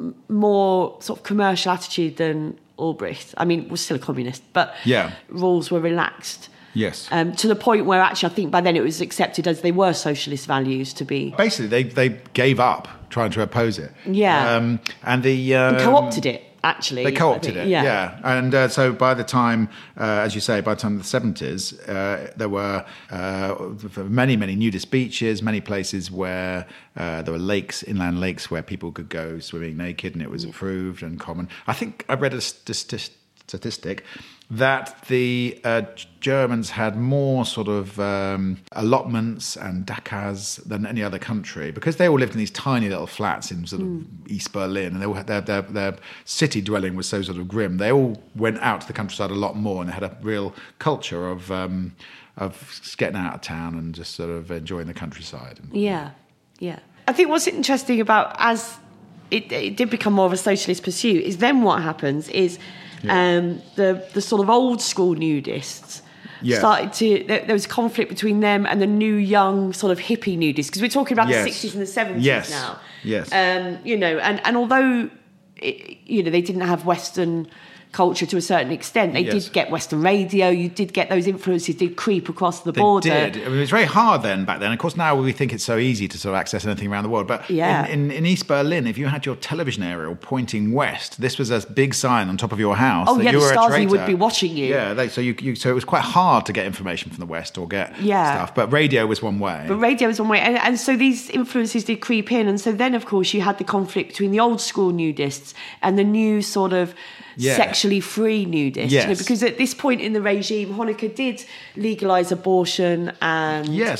[SPEAKER 3] more sort of commercial attitude than Albrecht. I mean, was still a communist, but rules were relaxed.
[SPEAKER 2] Yes.
[SPEAKER 3] To the point where actually I think by then it was accepted as they were socialist values to be.
[SPEAKER 2] Basically, they gave up trying to oppose it.
[SPEAKER 3] Yeah.
[SPEAKER 2] And
[SPEAKER 3] co-opted it. Actually,
[SPEAKER 2] they co-opted it, and so by the time, as you say, by the time of the 70s, there were many nudist beaches, many places where there were lakes, inland lakes, where people could go swimming naked, and it was approved and common. I think I read a statistic that the Germans had more sort of allotments and dachas than any other country, because they all lived in these tiny little flats in sort of East Berlin, and they all had their city dwelling was so sort of grim. They all went out to the countryside a lot more, and they had a real culture of getting out of town and just sort of enjoying the countryside.
[SPEAKER 3] Yeah. I think what's interesting about, as it did become more of a socialist pursuit, is then what happens is the sort of old school nudists started to... There was conflict between them and the new young sort of hippie nudists, because we're talking about the 60s and the 70s now.
[SPEAKER 2] Yes.
[SPEAKER 3] And although they didn't have Western culture to a certain extent. They
[SPEAKER 2] Yes.
[SPEAKER 3] did get Western radio. You did get those influences did creep across the border.
[SPEAKER 2] They did. I mean, it was very hard back then. Of course, now we think it's so easy to sort of access anything around the world. But
[SPEAKER 3] Yeah.
[SPEAKER 2] in East Berlin, if you had your television aerial pointing west, this was a big sign on top of your house
[SPEAKER 3] Oh,
[SPEAKER 2] that
[SPEAKER 3] yeah,
[SPEAKER 2] you
[SPEAKER 3] the
[SPEAKER 2] were a
[SPEAKER 3] Stasi
[SPEAKER 2] traitor.
[SPEAKER 3] would be watching you.
[SPEAKER 2] Yeah, so it was quite hard to get information from the west or get stuff. But radio was one way.
[SPEAKER 3] But radio was one way. And so these influences did creep in. And so then, of course, you had the conflict between the old school nudists and the new sort of sexually free nudists.
[SPEAKER 2] Yes.
[SPEAKER 3] You know, because at this point in the regime, Honecker did legalise abortion and,
[SPEAKER 2] Yes.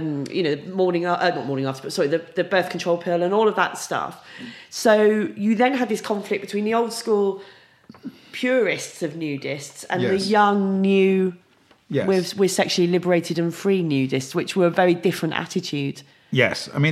[SPEAKER 3] the birth control pill and all of that stuff. So you then had this conflict between the old school purists of nudists and the
[SPEAKER 2] Yes.
[SPEAKER 3] young new...
[SPEAKER 2] Yes.
[SPEAKER 3] We're sexually liberated and free nudists, which were a very different attitude.
[SPEAKER 2] Yes, I mean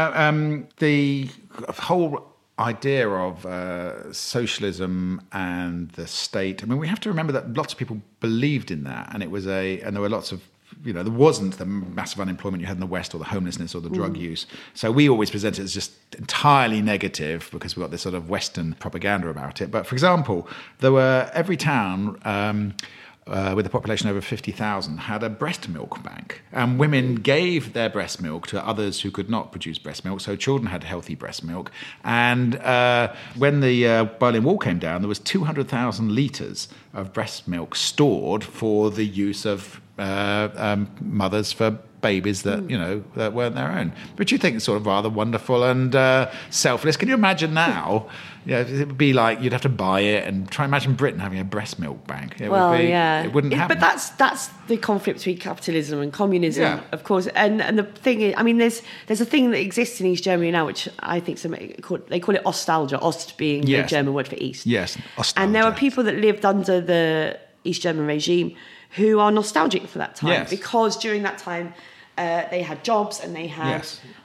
[SPEAKER 2] the whole idea of socialism and the state. I mean, we have to remember that lots of people believed in that, and there were lots of. There wasn't the massive unemployment you had in the West, or the homelessness, or the drug use. So we always present it as just entirely negative because we've got this sort of Western propaganda about it. But for example, every town. With a population over 50,000, had a breast milk bank. And women gave their breast milk to others who could not produce breast milk, so children had healthy breast milk. And when the Berlin Wall came down, there was 200,000 litres of breast milk stored for the use of mothers for babies that that weren't their own, which you think is sort of rather wonderful and selfless. Can you imagine now? It would be like you'd have to buy it, and try and imagine Britain having a breast milk bank. It wouldn't happen.
[SPEAKER 3] But that's the conflict between capitalism and communism, of course. And the thing is, I mean, there's a thing that exists in East Germany now, which I think they call it Ostalgia. Ost being the German word for East.
[SPEAKER 2] Yes, Ostalgia.
[SPEAKER 3] And there are people that lived under the East German regime who are nostalgic for that time because during that time they had jobs and they had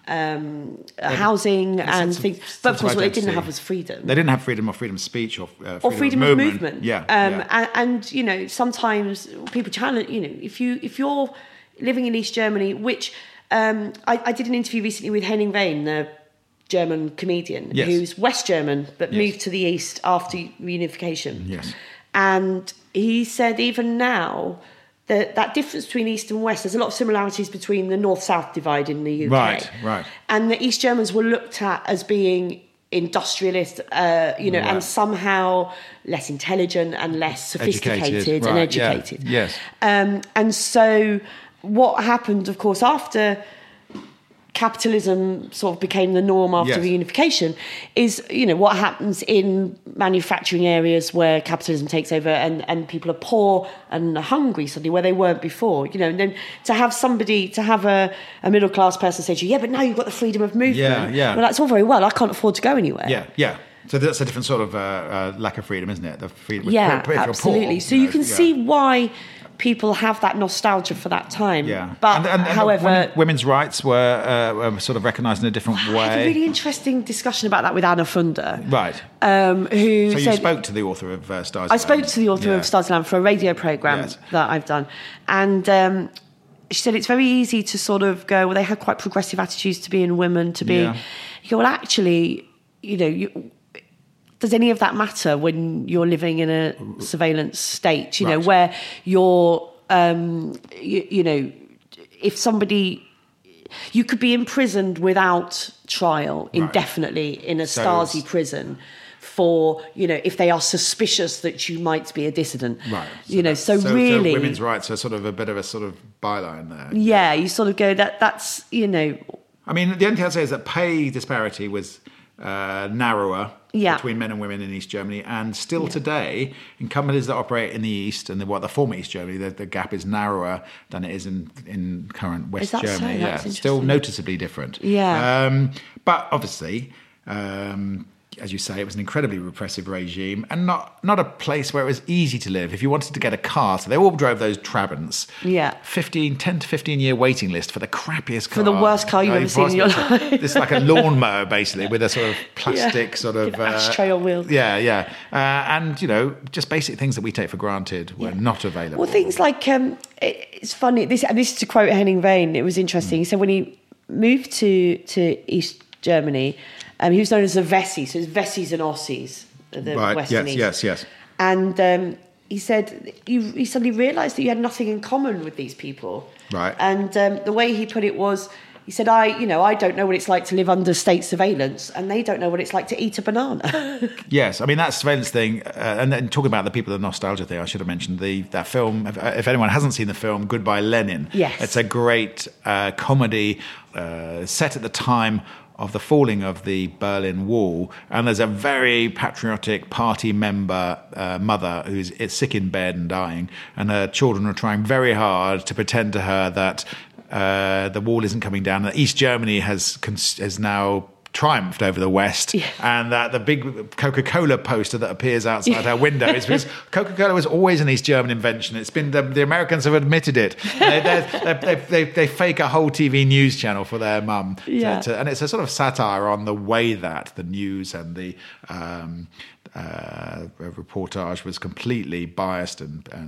[SPEAKER 3] housing and things. But of course, what they didn't have was freedom.
[SPEAKER 2] They didn't have freedom of speech or
[SPEAKER 3] freedom of movement.
[SPEAKER 2] Yeah.
[SPEAKER 3] And sometimes people challenge. If you're living in East Germany, which I did an interview recently with Henning Wehn, the German comedian, who's West German but moved to the East after reunification.
[SPEAKER 2] Yes.
[SPEAKER 3] And he said even now that difference between East and West, there's a lot of similarities between the North-South divide in the UK.
[SPEAKER 2] Right.
[SPEAKER 3] And the East Germans were looked at as being industrialist, and somehow less intelligent and less sophisticated and educated.
[SPEAKER 2] Yeah. Yes.
[SPEAKER 3] And so what happened, of course, after capitalism sort of became the norm after reunification is, what happens in manufacturing areas where capitalism takes over and people are poor and hungry suddenly where they weren't before, and then to have a middle-class person say to you, but now you've got the freedom of movement. Well, that's all very well. I can't afford to go anywhere.
[SPEAKER 2] Yeah. So that's a different sort of lack of freedom, isn't it? The freedom.
[SPEAKER 3] Yeah,
[SPEAKER 2] if you're
[SPEAKER 3] absolutely.
[SPEAKER 2] Poor,
[SPEAKER 3] so you can see why people have that nostalgia for that time.
[SPEAKER 2] Yeah.
[SPEAKER 3] But
[SPEAKER 2] and
[SPEAKER 3] however,
[SPEAKER 2] women's rights were sort of recognised in a different way.
[SPEAKER 3] I had a really interesting discussion about that with Anna Funder.
[SPEAKER 2] Right.
[SPEAKER 3] Who
[SPEAKER 2] so
[SPEAKER 3] said,
[SPEAKER 2] you spoke to the author of Stars?
[SPEAKER 3] I spoke to the author of Stars Land for a radio programme that I've done. And she said it's very easy to sort of go, well, they had quite progressive attitudes to being women, to be... You go, well, actually, does any of that matter when you're living in a surveillance state, where you're, if somebody, you could be imprisoned without trial indefinitely in a Stasi prison for, if they are suspicious that you might be a dissident.
[SPEAKER 2] Right.
[SPEAKER 3] So really...
[SPEAKER 2] So women's rights are sort of a bit of a sort of byline there.
[SPEAKER 3] Yeah, you sort of go, that's.
[SPEAKER 2] I mean, the only thing I'd say is that pay disparity was narrower between men and women in East Germany, and still today, in companies that operate in the East and the former East Germany, the gap is narrower than it is in current West Germany.
[SPEAKER 3] So? That's
[SPEAKER 2] still noticeably different.
[SPEAKER 3] Yeah.
[SPEAKER 2] But obviously, as you say, it was an incredibly repressive regime and not a place where it was easy to live. If you wanted to get a car, so they all drove those Trabants.
[SPEAKER 3] Yeah.
[SPEAKER 2] 10 to 15 year waiting list for the crappiest car.
[SPEAKER 3] For the worst car you've ever seen in your life.
[SPEAKER 2] It's like a lawnmower, basically, with a sort of plastic sort of...
[SPEAKER 3] ashtray on wheels.
[SPEAKER 2] Yeah. And, just basic things that we take for granted were not available.
[SPEAKER 3] Well, things like... it's funny, this is to quote Henning Wehn, it was interesting. He said when he moved to East Germany... he was known as the Wessis, so it's Wessis and Ossis, the West and East.
[SPEAKER 2] Yes.
[SPEAKER 3] And he said he suddenly realised that you had nothing in common with these people.
[SPEAKER 2] Right.
[SPEAKER 3] And the way he put it was, he said, I don't know what it's like to live under state surveillance, and they don't know what it's like to eat a banana.
[SPEAKER 2] Yes, I mean, that surveillance thing, and then talking about the people, the nostalgia thing, I should have mentioned that film. If anyone hasn't seen the film, Goodbye Lenin.
[SPEAKER 3] Yes.
[SPEAKER 2] It's a great comedy set at the time of the falling of the Berlin Wall, and there's a very patriotic party member, mother, who's sick in bed and dying, and her children are trying very hard to pretend to her that the wall isn't coming down, that East Germany has now triumphed over the West, and that the big Coca-Cola poster that appears outside her window is because Coca-Cola was always an East German invention. It's been the Americans have admitted it. They fake a whole TV news channel for their mum, and it's a sort of satire on the way that the news and the reportage was completely biased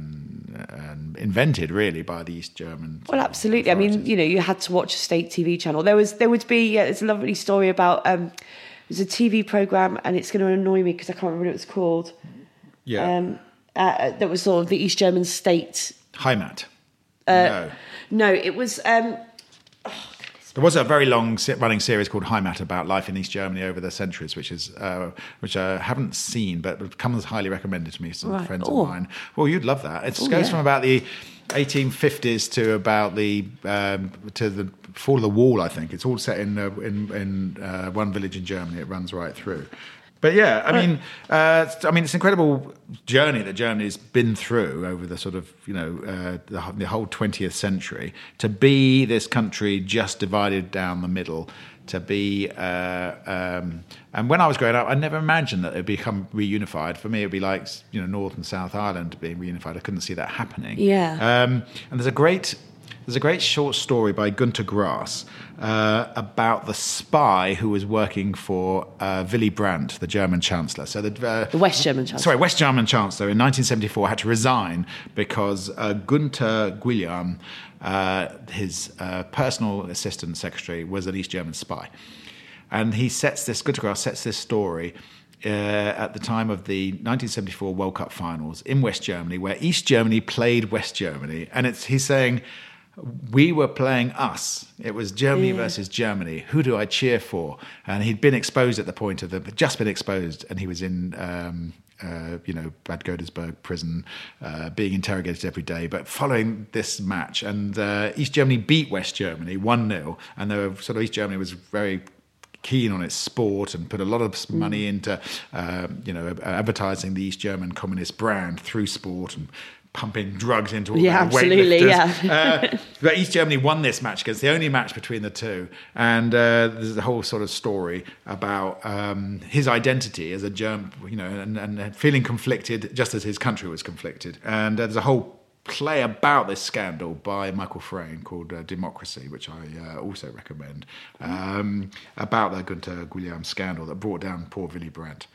[SPEAKER 2] and invented really by the East German.
[SPEAKER 3] Well, absolutely. Authorities. I mean, you had to watch a state TV channel. There would be there's a lovely story about there's a TV program, and it's going to annoy me because I can't remember what it was called.
[SPEAKER 2] Yeah.
[SPEAKER 3] That was sort of the East German state.
[SPEAKER 2] Heimat.
[SPEAKER 3] No, it was.
[SPEAKER 2] There was a very long running series called Heimat about life in East Germany over the centuries, which I haven't seen, but comes highly recommended to me. Some friends of mine. Well, you'd love that. It goes from about the 1850s to about the fall of the wall. I think it's all set in one village in Germany. It runs right through. But yeah, I mean, it's an incredible journey that Germany's been through over the sort of, the whole 20th century, to be this country just divided down the middle, to be, and when I was growing up, I never imagined that it would become reunified. For me, it would be like, North and South Ireland being reunified. I couldn't see that happening.
[SPEAKER 3] Yeah.
[SPEAKER 2] And there's a great short story by Günter Grass about the spy who was working for Willy Brandt, the German Chancellor. So the
[SPEAKER 3] West German Chancellor.
[SPEAKER 2] Sorry, West German Chancellor in 1974 had to resign because Günther Guillaume, his personal assistant secretary, was an East German spy. And Günter Grass sets this story at the time of the 1974 World Cup finals in West Germany, where East Germany played West Germany. And he's saying, we were playing us. It was Germany versus Germany. Who do I cheer for? And he'd been exposed at the point of just been exposed, and he was in, Bad Godesberg prison, being interrogated every day. But following this match, and East Germany beat West Germany 1-0, and East Germany was very keen on its sport and put a lot of money into, advertising the East German communist brand through sport and pumping drugs into all the weightlifters. But East Germany won this match because it's the only match between the two. And there's a whole sort of story about his identity as a German, and feeling conflicted just as his country was conflicted. And there's a whole play about this scandal by Michael Frayn called Democracy, which I also recommend, about the Günther Guillaume scandal that brought down poor Willy Brandt.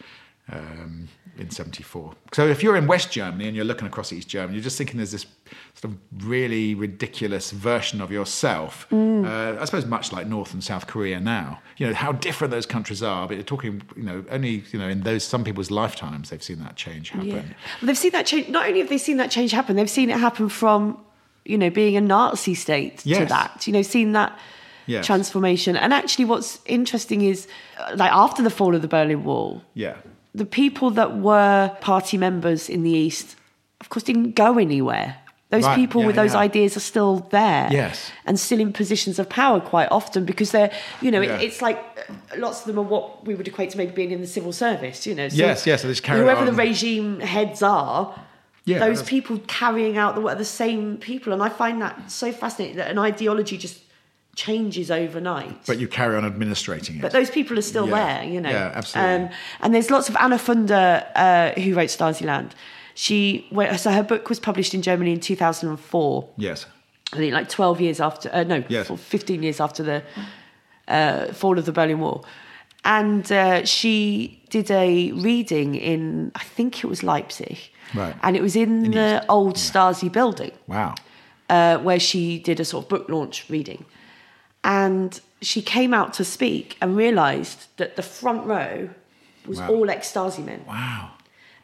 [SPEAKER 2] In 74. So if you're in West Germany and you're looking across East Germany, you're just thinking there's this sort of really ridiculous version of yourself. I suppose much like North and South Korea now. How different those countries are, but you're talking, only, in those some people's lifetimes they've seen that change happen. Yeah.
[SPEAKER 3] Well, they've seen that change. Not only have they seen that change happen, they've seen it happen from, being a Nazi state to that. Seen that transformation. And actually what's interesting is, like after the fall of the Berlin Wall, the people that were party members in the East, of course, didn't go anywhere. Those people with those ideas are still there, and still in positions of power quite often because they're, it's like lots of them are what we would equate to maybe being in the civil service, So
[SPEAKER 2] So this
[SPEAKER 3] whoever the regime heads are, those people carrying out the work are the same people, and I find that so fascinating that an ideology just changes overnight.
[SPEAKER 2] But you carry on administrating it.
[SPEAKER 3] But those people are still there,
[SPEAKER 2] Yeah, absolutely.
[SPEAKER 3] And there's lots of Anna Funder, who wrote Stasi-Land. So her book was published in Germany in 2004.
[SPEAKER 2] Yes.
[SPEAKER 3] I think like 12 years after, 15 years after the fall of the Berlin Wall. And she did a reading in, I think it was Leipzig.
[SPEAKER 2] Right.
[SPEAKER 3] And it was in the old Stasi building.
[SPEAKER 2] Wow.
[SPEAKER 3] Where she did a sort of book launch reading. And she came out to speak and realised that the front row was all ex-Stasi men.
[SPEAKER 2] Wow.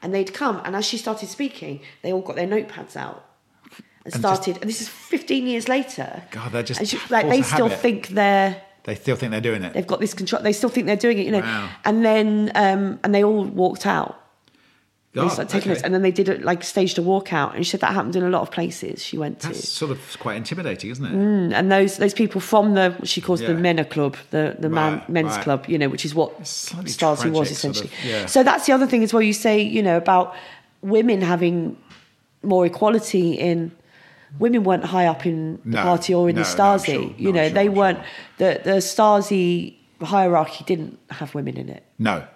[SPEAKER 3] And they'd come, and as she started speaking, they all got their notepads out and started. And this is 15 years later.
[SPEAKER 2] God, they're just
[SPEAKER 3] they still think they're.
[SPEAKER 2] They still think they're doing it.
[SPEAKER 3] They've got this control. They still think they're doing it,
[SPEAKER 2] Wow.
[SPEAKER 3] And then and they all walked out.
[SPEAKER 2] God,
[SPEAKER 3] Taking notes, and then they did staged a walkout. And she said that happened in a lot of places she went to.
[SPEAKER 2] That's sort of quite intimidating, isn't it?
[SPEAKER 3] And those people from what she calls the Mena Club, the men's club, which is what Stasi was essentially. So that's the other thing as well. You say, about women having more equality in. Women weren't high up in the party or in the Stasi. They weren't. The Stasi hierarchy didn't have women in it.
[SPEAKER 2] No.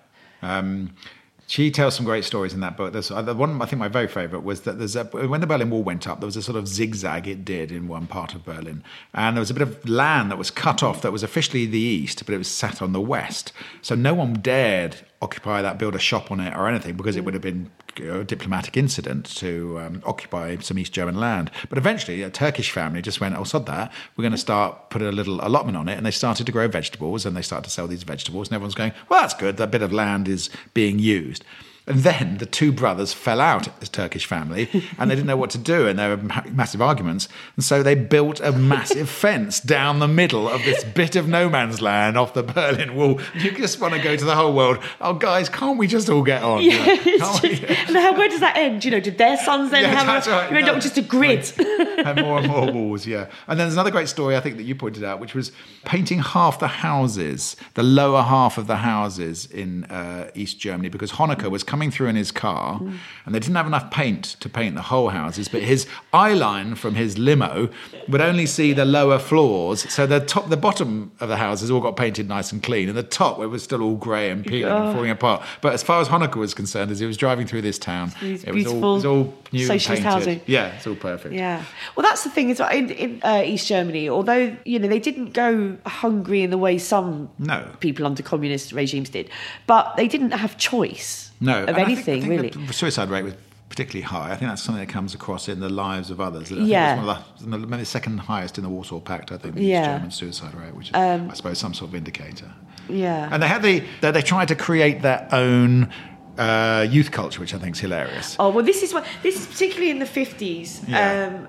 [SPEAKER 2] She tells some great stories in that book. There's the one, I think my very favourite was that when the Berlin Wall went up, there was a sort of zigzag it did in one part of Berlin. And there was a bit of land that was cut off that was officially the east, but it was sat on the west. So no one dared occupy that, build a shop on it or anything, because it would have been a diplomatic incident to occupy some East German land. But eventually a Turkish family just went, sod that, we're going to start putting a little allotment on it. And they started to grow vegetables, and they started to sell these vegetables, and everyone's going, well, that's good, that bit of land is being used. And then the two brothers fell out, this Turkish family, and they didn't know what to do, and there were massive arguments. And so they built a massive fence down the middle of this bit of no man's land off the Berlin Wall. You just want to go to the whole world, guys, can't we just all get on?
[SPEAKER 3] Yeah, and where does that end? Did their sons then have you end up with just a grid?
[SPEAKER 2] And more walls, yeah. And then there's another great story, I think, that you pointed out, which was painting half the houses, the lower half of the houses in East Germany, because Honecker was coming through in his car, and they didn't have enough paint to paint the whole houses, but his eye line from his limo would only see the lower floors, so the bottom of the houses all got painted nice and clean, and the top, it was still all grey and peeling and falling apart. But as far as Honecker was concerned, as he was driving through this town, it was all new
[SPEAKER 3] socialist
[SPEAKER 2] and painted.
[SPEAKER 3] housing.
[SPEAKER 2] Yeah, it's all perfect.
[SPEAKER 3] Yeah. Well, that's the thing, is in East Germany, although they didn't go hungry in the way some people under communist regimes did, but they didn't have choice.
[SPEAKER 2] No,
[SPEAKER 3] of anything,
[SPEAKER 2] I think
[SPEAKER 3] really.
[SPEAKER 2] The suicide rate was particularly high. I think that's something that comes across in the lives of others.
[SPEAKER 3] Yeah.
[SPEAKER 2] I think it was maybe the second highest in the Warsaw Pact, I think, the German suicide rate, which is, I suppose, some sort of indicator.
[SPEAKER 3] Yeah.
[SPEAKER 2] And they tried to create their own youth culture, which I think is hilarious.
[SPEAKER 3] Oh, well, this is particularly in the 50s.
[SPEAKER 2] Yeah.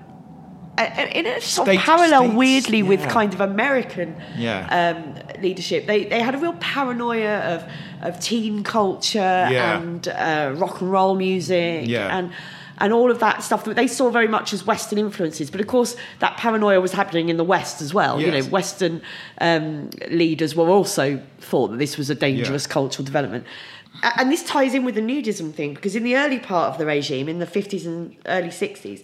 [SPEAKER 3] In a sort of parallel, weirdly, with kind of American leadership. They had a real paranoia of teen culture and rock and roll music and all of that stuff that they saw very much as Western influences. But of course, that paranoia was happening in the West as well.
[SPEAKER 2] Yes.
[SPEAKER 3] Western leaders were also thought that this was a dangerous cultural development. And this ties in with the nudism thing, because in the early part of the regime, in the 50s and early 60s,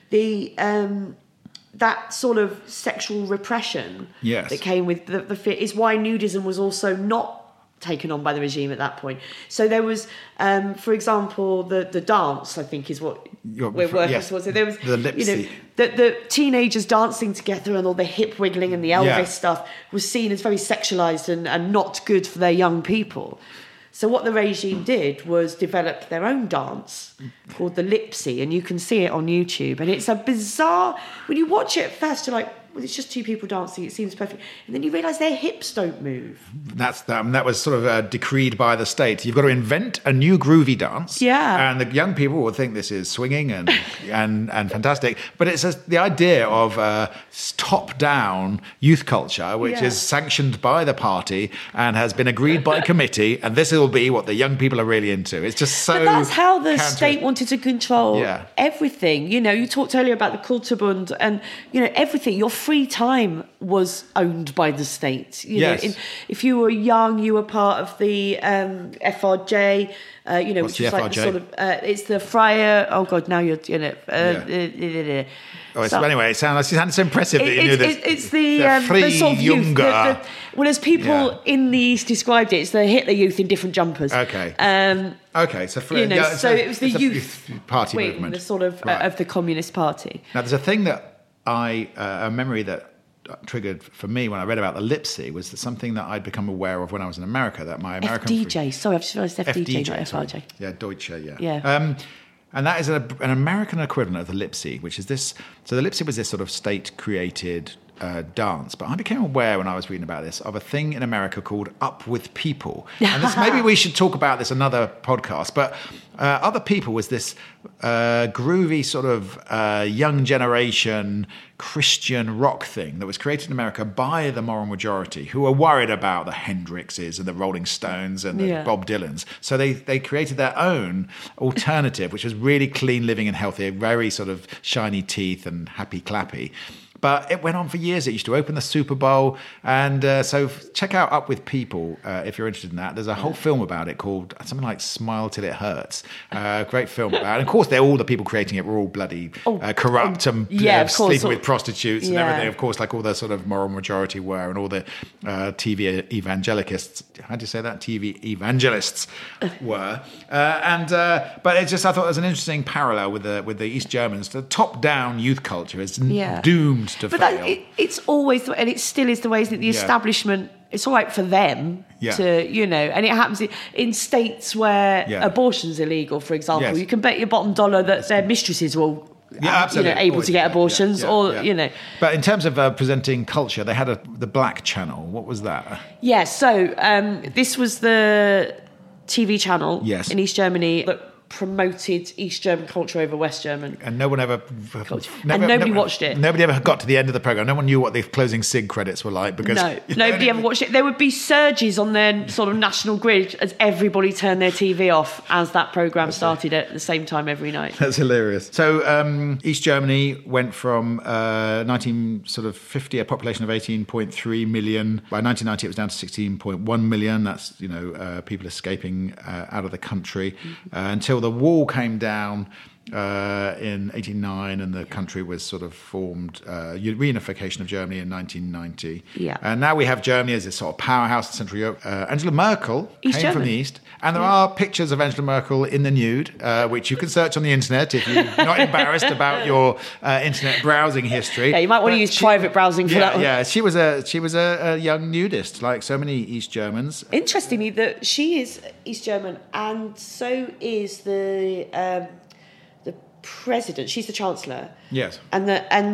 [SPEAKER 3] that sort of sexual repression that came with the fit is why nudism was also not taken on by the regime at that point. So there was, for example, the dance, I think, is what we're working towards. So there was
[SPEAKER 2] the Lipsy.
[SPEAKER 3] The teenagers dancing together and all the hip wiggling and the Elvis stuff was seen as very sexualised and not good for their young people. So what the regime did was develop their own dance called the Lipsy, and you can see it on YouTube. And it's a bizarre... When you watch it at first, you're like, well, it's just two people dancing. It seems perfect. And then you realise their hips don't move.
[SPEAKER 2] That was sort of decreed by the state. You've got to invent a new groovy dance.
[SPEAKER 3] Yeah.
[SPEAKER 2] And the young people will think this is swinging and fantastic. But it's the idea of top-down youth culture, which is sanctioned by the party and has been agreed by committee, and this will be what the young people are really into. It's just so...
[SPEAKER 3] But that's how the state wanted to control everything. You talked earlier about the Kulturbund and, everything. Your free time was owned by the state. If you were young, you were part of the FRJ, which is like the sort of it's the Freie. Oh God, now you're in it.
[SPEAKER 2] Anyway, it sounds so impressive that you knew this.
[SPEAKER 3] It's the sort of youth. Well, as people in the East described it, it's the Hitler Youth in different jumpers.
[SPEAKER 2] Okay. So
[SPEAKER 3] it was the youth
[SPEAKER 2] party movement,
[SPEAKER 3] the sort of of the Communist Party.
[SPEAKER 2] Now, there's a thing that a memory that triggered for me when I read about the Lipsy was that something that I'd become aware of when I was in America, that my American...
[SPEAKER 3] FDJ, sorry, I've just realised FDJ, not FRJ.
[SPEAKER 2] Yeah, Deutsche,
[SPEAKER 3] Yeah.
[SPEAKER 2] And that is an American equivalent of the Lipsy, which is this... So the Lipsy was this sort of state-created dance, but I became aware when I was reading about this of a thing in America called Up With People. And this, maybe we should talk about this another podcast, but Other People was this groovy sort of young generation Christian rock thing that was created in America by the moral majority, who were worried about the Hendrixes and the Rolling Stones and the Bob Dylans. So they created their own alternative, which was really clean living and healthy, very sort of shiny teeth and happy clappy. But it went on for years. It used to open the Super Bowl. And so check out Up With People if you're interested in that. There's a whole film about it called something like Smile Till It Hurts. Great film about it. And of course, all the people creating it were all bloody corrupt and sleeping with prostitutes and everything. Of course, like all the sort of moral majority were, and all the TV evangelists. How do you say that? TV evangelists were. But it's just, I thought it was an interesting parallel with the East Germans. The top-down youth culture is doomed to fail.
[SPEAKER 3] It's always, and it still is the ways that the establishment, it's all right for them to, and it happens in states where abortion's illegal, for example. You can bet your bottom dollar that their mistresses will able to get abortions
[SPEAKER 2] But in terms of presenting culture, they had the Black Channel. What was that?
[SPEAKER 3] So this was the TV channel in East Germany that promoted East German culture over West German.
[SPEAKER 2] And no one ever...
[SPEAKER 3] nobody watched it.
[SPEAKER 2] Nobody ever got to the end of the programme. No one knew what the closing SIG credits were like because...
[SPEAKER 3] No, nobody ever watched it. There would be surges on their sort of national grid as everybody turned their TV off as that programme started at the same time every night.
[SPEAKER 2] That's hilarious. So East Germany went from 1950, a population of 18.3 million. By 1990, it was down to 16.1 million. That's, people escaping out of the country until the wall came down in 1889 and the country was sort of formed, reunification of Germany in 1990. And now we have Germany as this sort of powerhouse in Central Europe. Angela Merkel came from the East. And there are pictures of Angela Merkel in the nude, which you can search on the internet if you're not embarrassed about your internet browsing history.
[SPEAKER 3] Yeah, you might want to use private browsing for that one.
[SPEAKER 2] Yeah, she was a young nudist, like so many East Germans.
[SPEAKER 3] Interestingly, that she is East German, and so is the president. She's the chancellor.
[SPEAKER 2] Yes.
[SPEAKER 3] And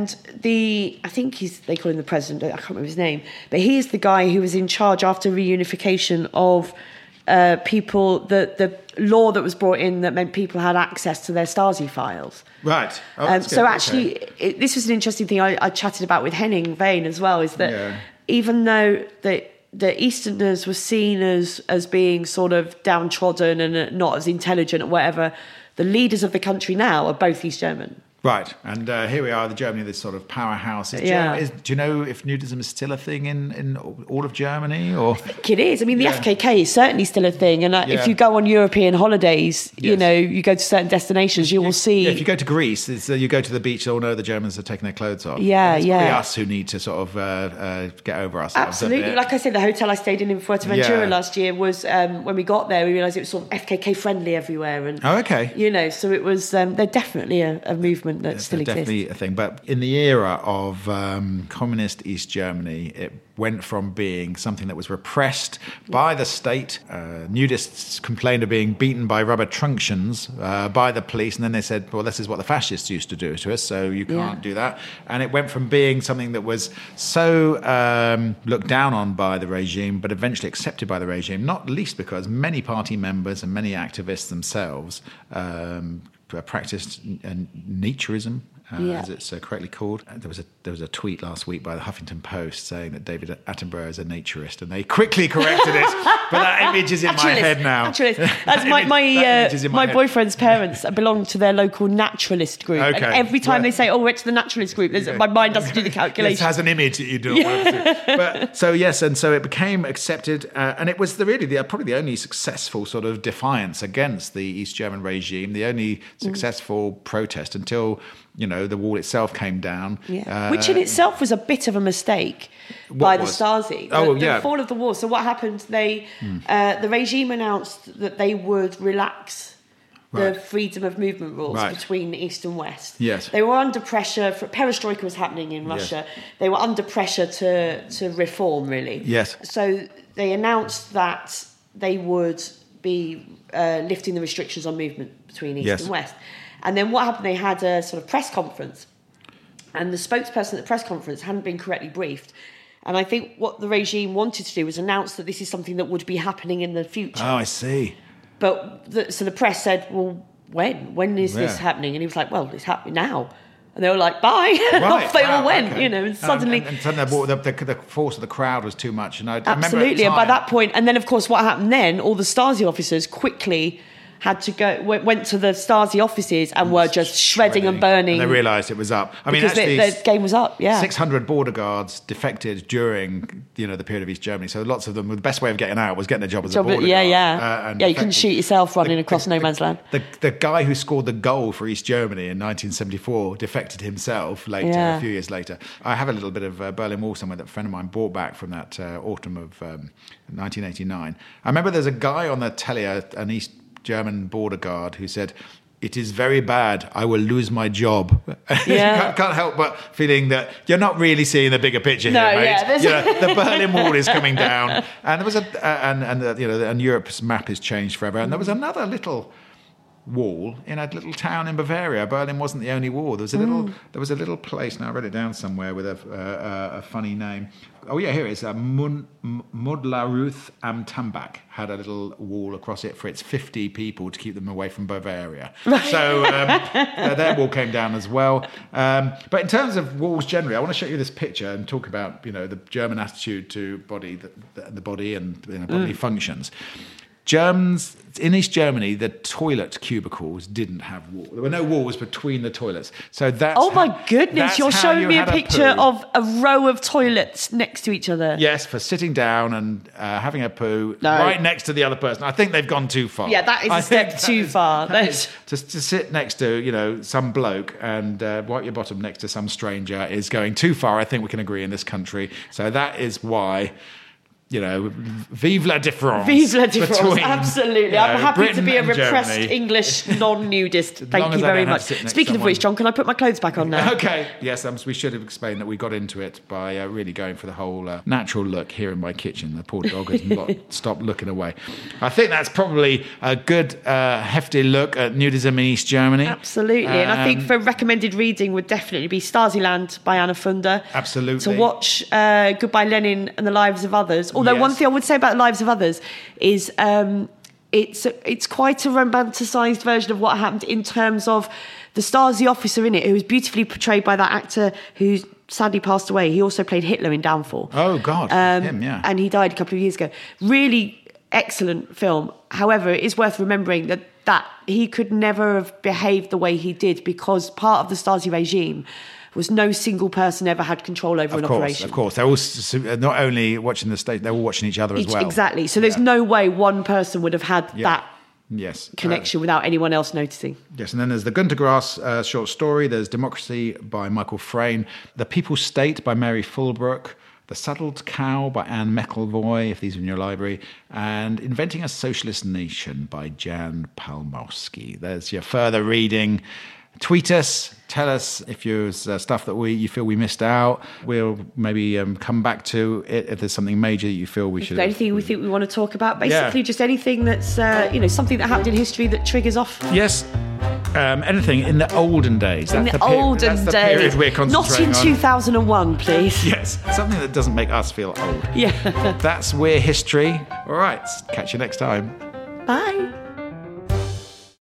[SPEAKER 3] the I think they call him the president. I can't remember his name, but he is the guy who was in charge after reunification of people. The law that was brought in that meant people had access to their Stasi files.
[SPEAKER 2] Right.
[SPEAKER 3] So actually, this was an interesting thing I chatted about with Henning Wehn as well. Is that even though the Easterners were seen as being sort of downtrodden and not as intelligent or whatever, the leaders of the country now are both East German.
[SPEAKER 2] Right, and here we are, the Germany, this sort of powerhouse. Do you know if nudism is still a thing in all of Germany? Or?
[SPEAKER 3] I think it is. I mean, the FKK is certainly still a thing. And if you go on European holidays, you go to certain destinations, you will see...
[SPEAKER 2] If you go to Greece, you go to the beach, the Germans are taking their clothes off.
[SPEAKER 3] It's
[SPEAKER 2] probably us who need to sort of get over ourselves.
[SPEAKER 3] Absolutely. Like I said, the hotel I stayed in Fuerteventura last year was, when we got there, we realised it was sort of FKK friendly everywhere. And, so it was, they're definitely a movement that still exists.
[SPEAKER 2] Definitely a thing. But in the era of communist East Germany, it went from being something that was repressed by the state. Nudists complained of being beaten by rubber truncheons by the police, and then they said, well, this is what the fascists used to do to us, so you can't do that. And it went from being something that was so looked down on by the regime, but eventually accepted by the regime, not least because many party members and many activists themselves practiced naturism, as it's correctly called. There was a tweet last week by the Huffington Post saying that David Attenborough is a naturist, and they quickly corrected it. But that image is in my head now.
[SPEAKER 3] Naturalist. That's my boyfriend's parents belong to their local naturalist group. Okay. And every time they say, we're to the naturalist group, my mind doesn't do the calculation.
[SPEAKER 2] It has an image that you don't want to see. But, so it became accepted, and it was probably the only successful sort of defiance against the East German regime, the only successful protest until... the wall itself came down.
[SPEAKER 3] Which in itself was a bit of a mistake by the Stasi. The fall of the wall. So what happened? The regime announced that they would relax the freedom of movement rules between East and West.
[SPEAKER 2] Yes.
[SPEAKER 3] They were under pressure. Perestroika was happening in Russia. Yes. They were under pressure to reform, really.
[SPEAKER 2] Yes.
[SPEAKER 3] So they announced that they would be lifting the restrictions on movement between East and West. And then what happened? They had a sort of press conference And the spokesperson at the press conference hadn't been correctly briefed. And I think what the regime wanted to do was announce that this is something that would be happening in the future.
[SPEAKER 2] Oh, I see.
[SPEAKER 3] But so the press said, well, when? When is this happening? And he was like, well, it's happening now. And they were like, bye.
[SPEAKER 2] Right.
[SPEAKER 3] Off they all went, and suddenly...
[SPEAKER 2] And suddenly the force of the crowd was too much. And I remember
[SPEAKER 3] absolutely, and by that point... And then, of course, what happened then, all the Stasi officers quickly had to go, went to the Stasi offices and were just shredding and burning.
[SPEAKER 2] And they realised it was up. I mean,
[SPEAKER 3] because
[SPEAKER 2] actually,
[SPEAKER 3] the game was up,
[SPEAKER 2] 600 border guards defected during, the period of East Germany. So lots of them, the best way of getting out was getting a job as a border guard.
[SPEAKER 3] You couldn't shoot yourself running across no man's land.
[SPEAKER 2] The guy who scored the goal for East Germany in 1974 defected himself later, a few years later. I have a little bit of Berlin Wall somewhere that a friend of mine brought back from that autumn of 1989. I remember there's a guy on the telly, an East German border guard, who said, "It is very bad. I will lose my job."
[SPEAKER 3] Yeah.
[SPEAKER 2] You can't help but feeling that you're not really seeing the bigger picture here, mate. The Berlin Wall is coming down, and there was and Europe's map is changed forever. And there was another little wall in a little town in Bavaria. Berlin wasn't the only wall. There was a little place. Now I read it down somewhere with a funny name. Oh yeah, here it is. Mudlaruth am Tambach had a little wall across it for its 50 people to keep them away from Bavaria. So their wall came down as well. But in terms of walls generally, I want to show you this picture and talk about the German attitude to body, the body and bodily functions. Germans in East Germany, the toilet cubicles didn't have walls. There were no walls between the toilets. So that's
[SPEAKER 3] my goodness! You're showing me a picture of a row of toilets next to each other.
[SPEAKER 2] Yes, for sitting down and having a poo right next to the other person. I think they've gone too far.
[SPEAKER 3] Yeah, that is a step too far.
[SPEAKER 2] To sit next to some bloke and wipe your bottom next to some stranger is going too far. I think we can agree in this country. So that is why. Vive la différence.
[SPEAKER 3] Vive la différence, absolutely. I'm happy
[SPEAKER 2] Britain
[SPEAKER 3] to be a repressed
[SPEAKER 2] Germany.
[SPEAKER 3] English non-nudist. Thank you very much. Speaking of which, John, can I put my clothes back on now?
[SPEAKER 2] Okay. Yes, we should have explained that we got into it by really going for the whole natural look here in my kitchen. The poor dog has not stopped looking away. I think that's probably a good, hefty look at nudism in East Germany.
[SPEAKER 3] Absolutely. And I think for recommended reading would definitely be Stasiland by Anna Funder.
[SPEAKER 2] Absolutely.
[SPEAKER 3] To watch Goodbye Lenin and the Lives of Others. Although one thing I would say about the Lives of Others is it's quite a romanticised version of what happened in terms of the Stasi officer in it, who was beautifully portrayed by that actor who sadly passed away. He also played Hitler in Downfall.
[SPEAKER 2] Oh, God. Him, yeah.
[SPEAKER 3] And he died a couple of years ago. Really excellent film. However, it is worth remembering that he could never have behaved the way he did because part of the Stasi regime was no single person ever had control over an operation.
[SPEAKER 2] Of course. They're all not only watching the state, they're all watching each other as well.
[SPEAKER 3] Exactly. So there's no way one person would have had that
[SPEAKER 2] Yes.
[SPEAKER 3] connection without anyone else noticing.
[SPEAKER 2] Yes, and then there's the Gunter Grass short story. There's Democracy by Michael Frayn. The People's State by Mary Fulbrook. The Saddled Cow by Anne McElvoy, if these are in your library. And Inventing a Socialist Nation by Jan Palmowski. There's your further reading. Tweet us. Tell us if there's stuff that you feel we missed out. We'll maybe come back to it if there's something major that you feel we should.
[SPEAKER 3] Anything we think we want to talk about, basically, just anything that's something that happened in history that triggers off.
[SPEAKER 2] Yes, anything in the olden days.
[SPEAKER 3] That's the period we're concentrating on. Not in 2001, please.
[SPEAKER 2] Yes, something that doesn't make us feel old.
[SPEAKER 3] Yeah,
[SPEAKER 2] that's We're History. All right, catch you next time.
[SPEAKER 3] Bye.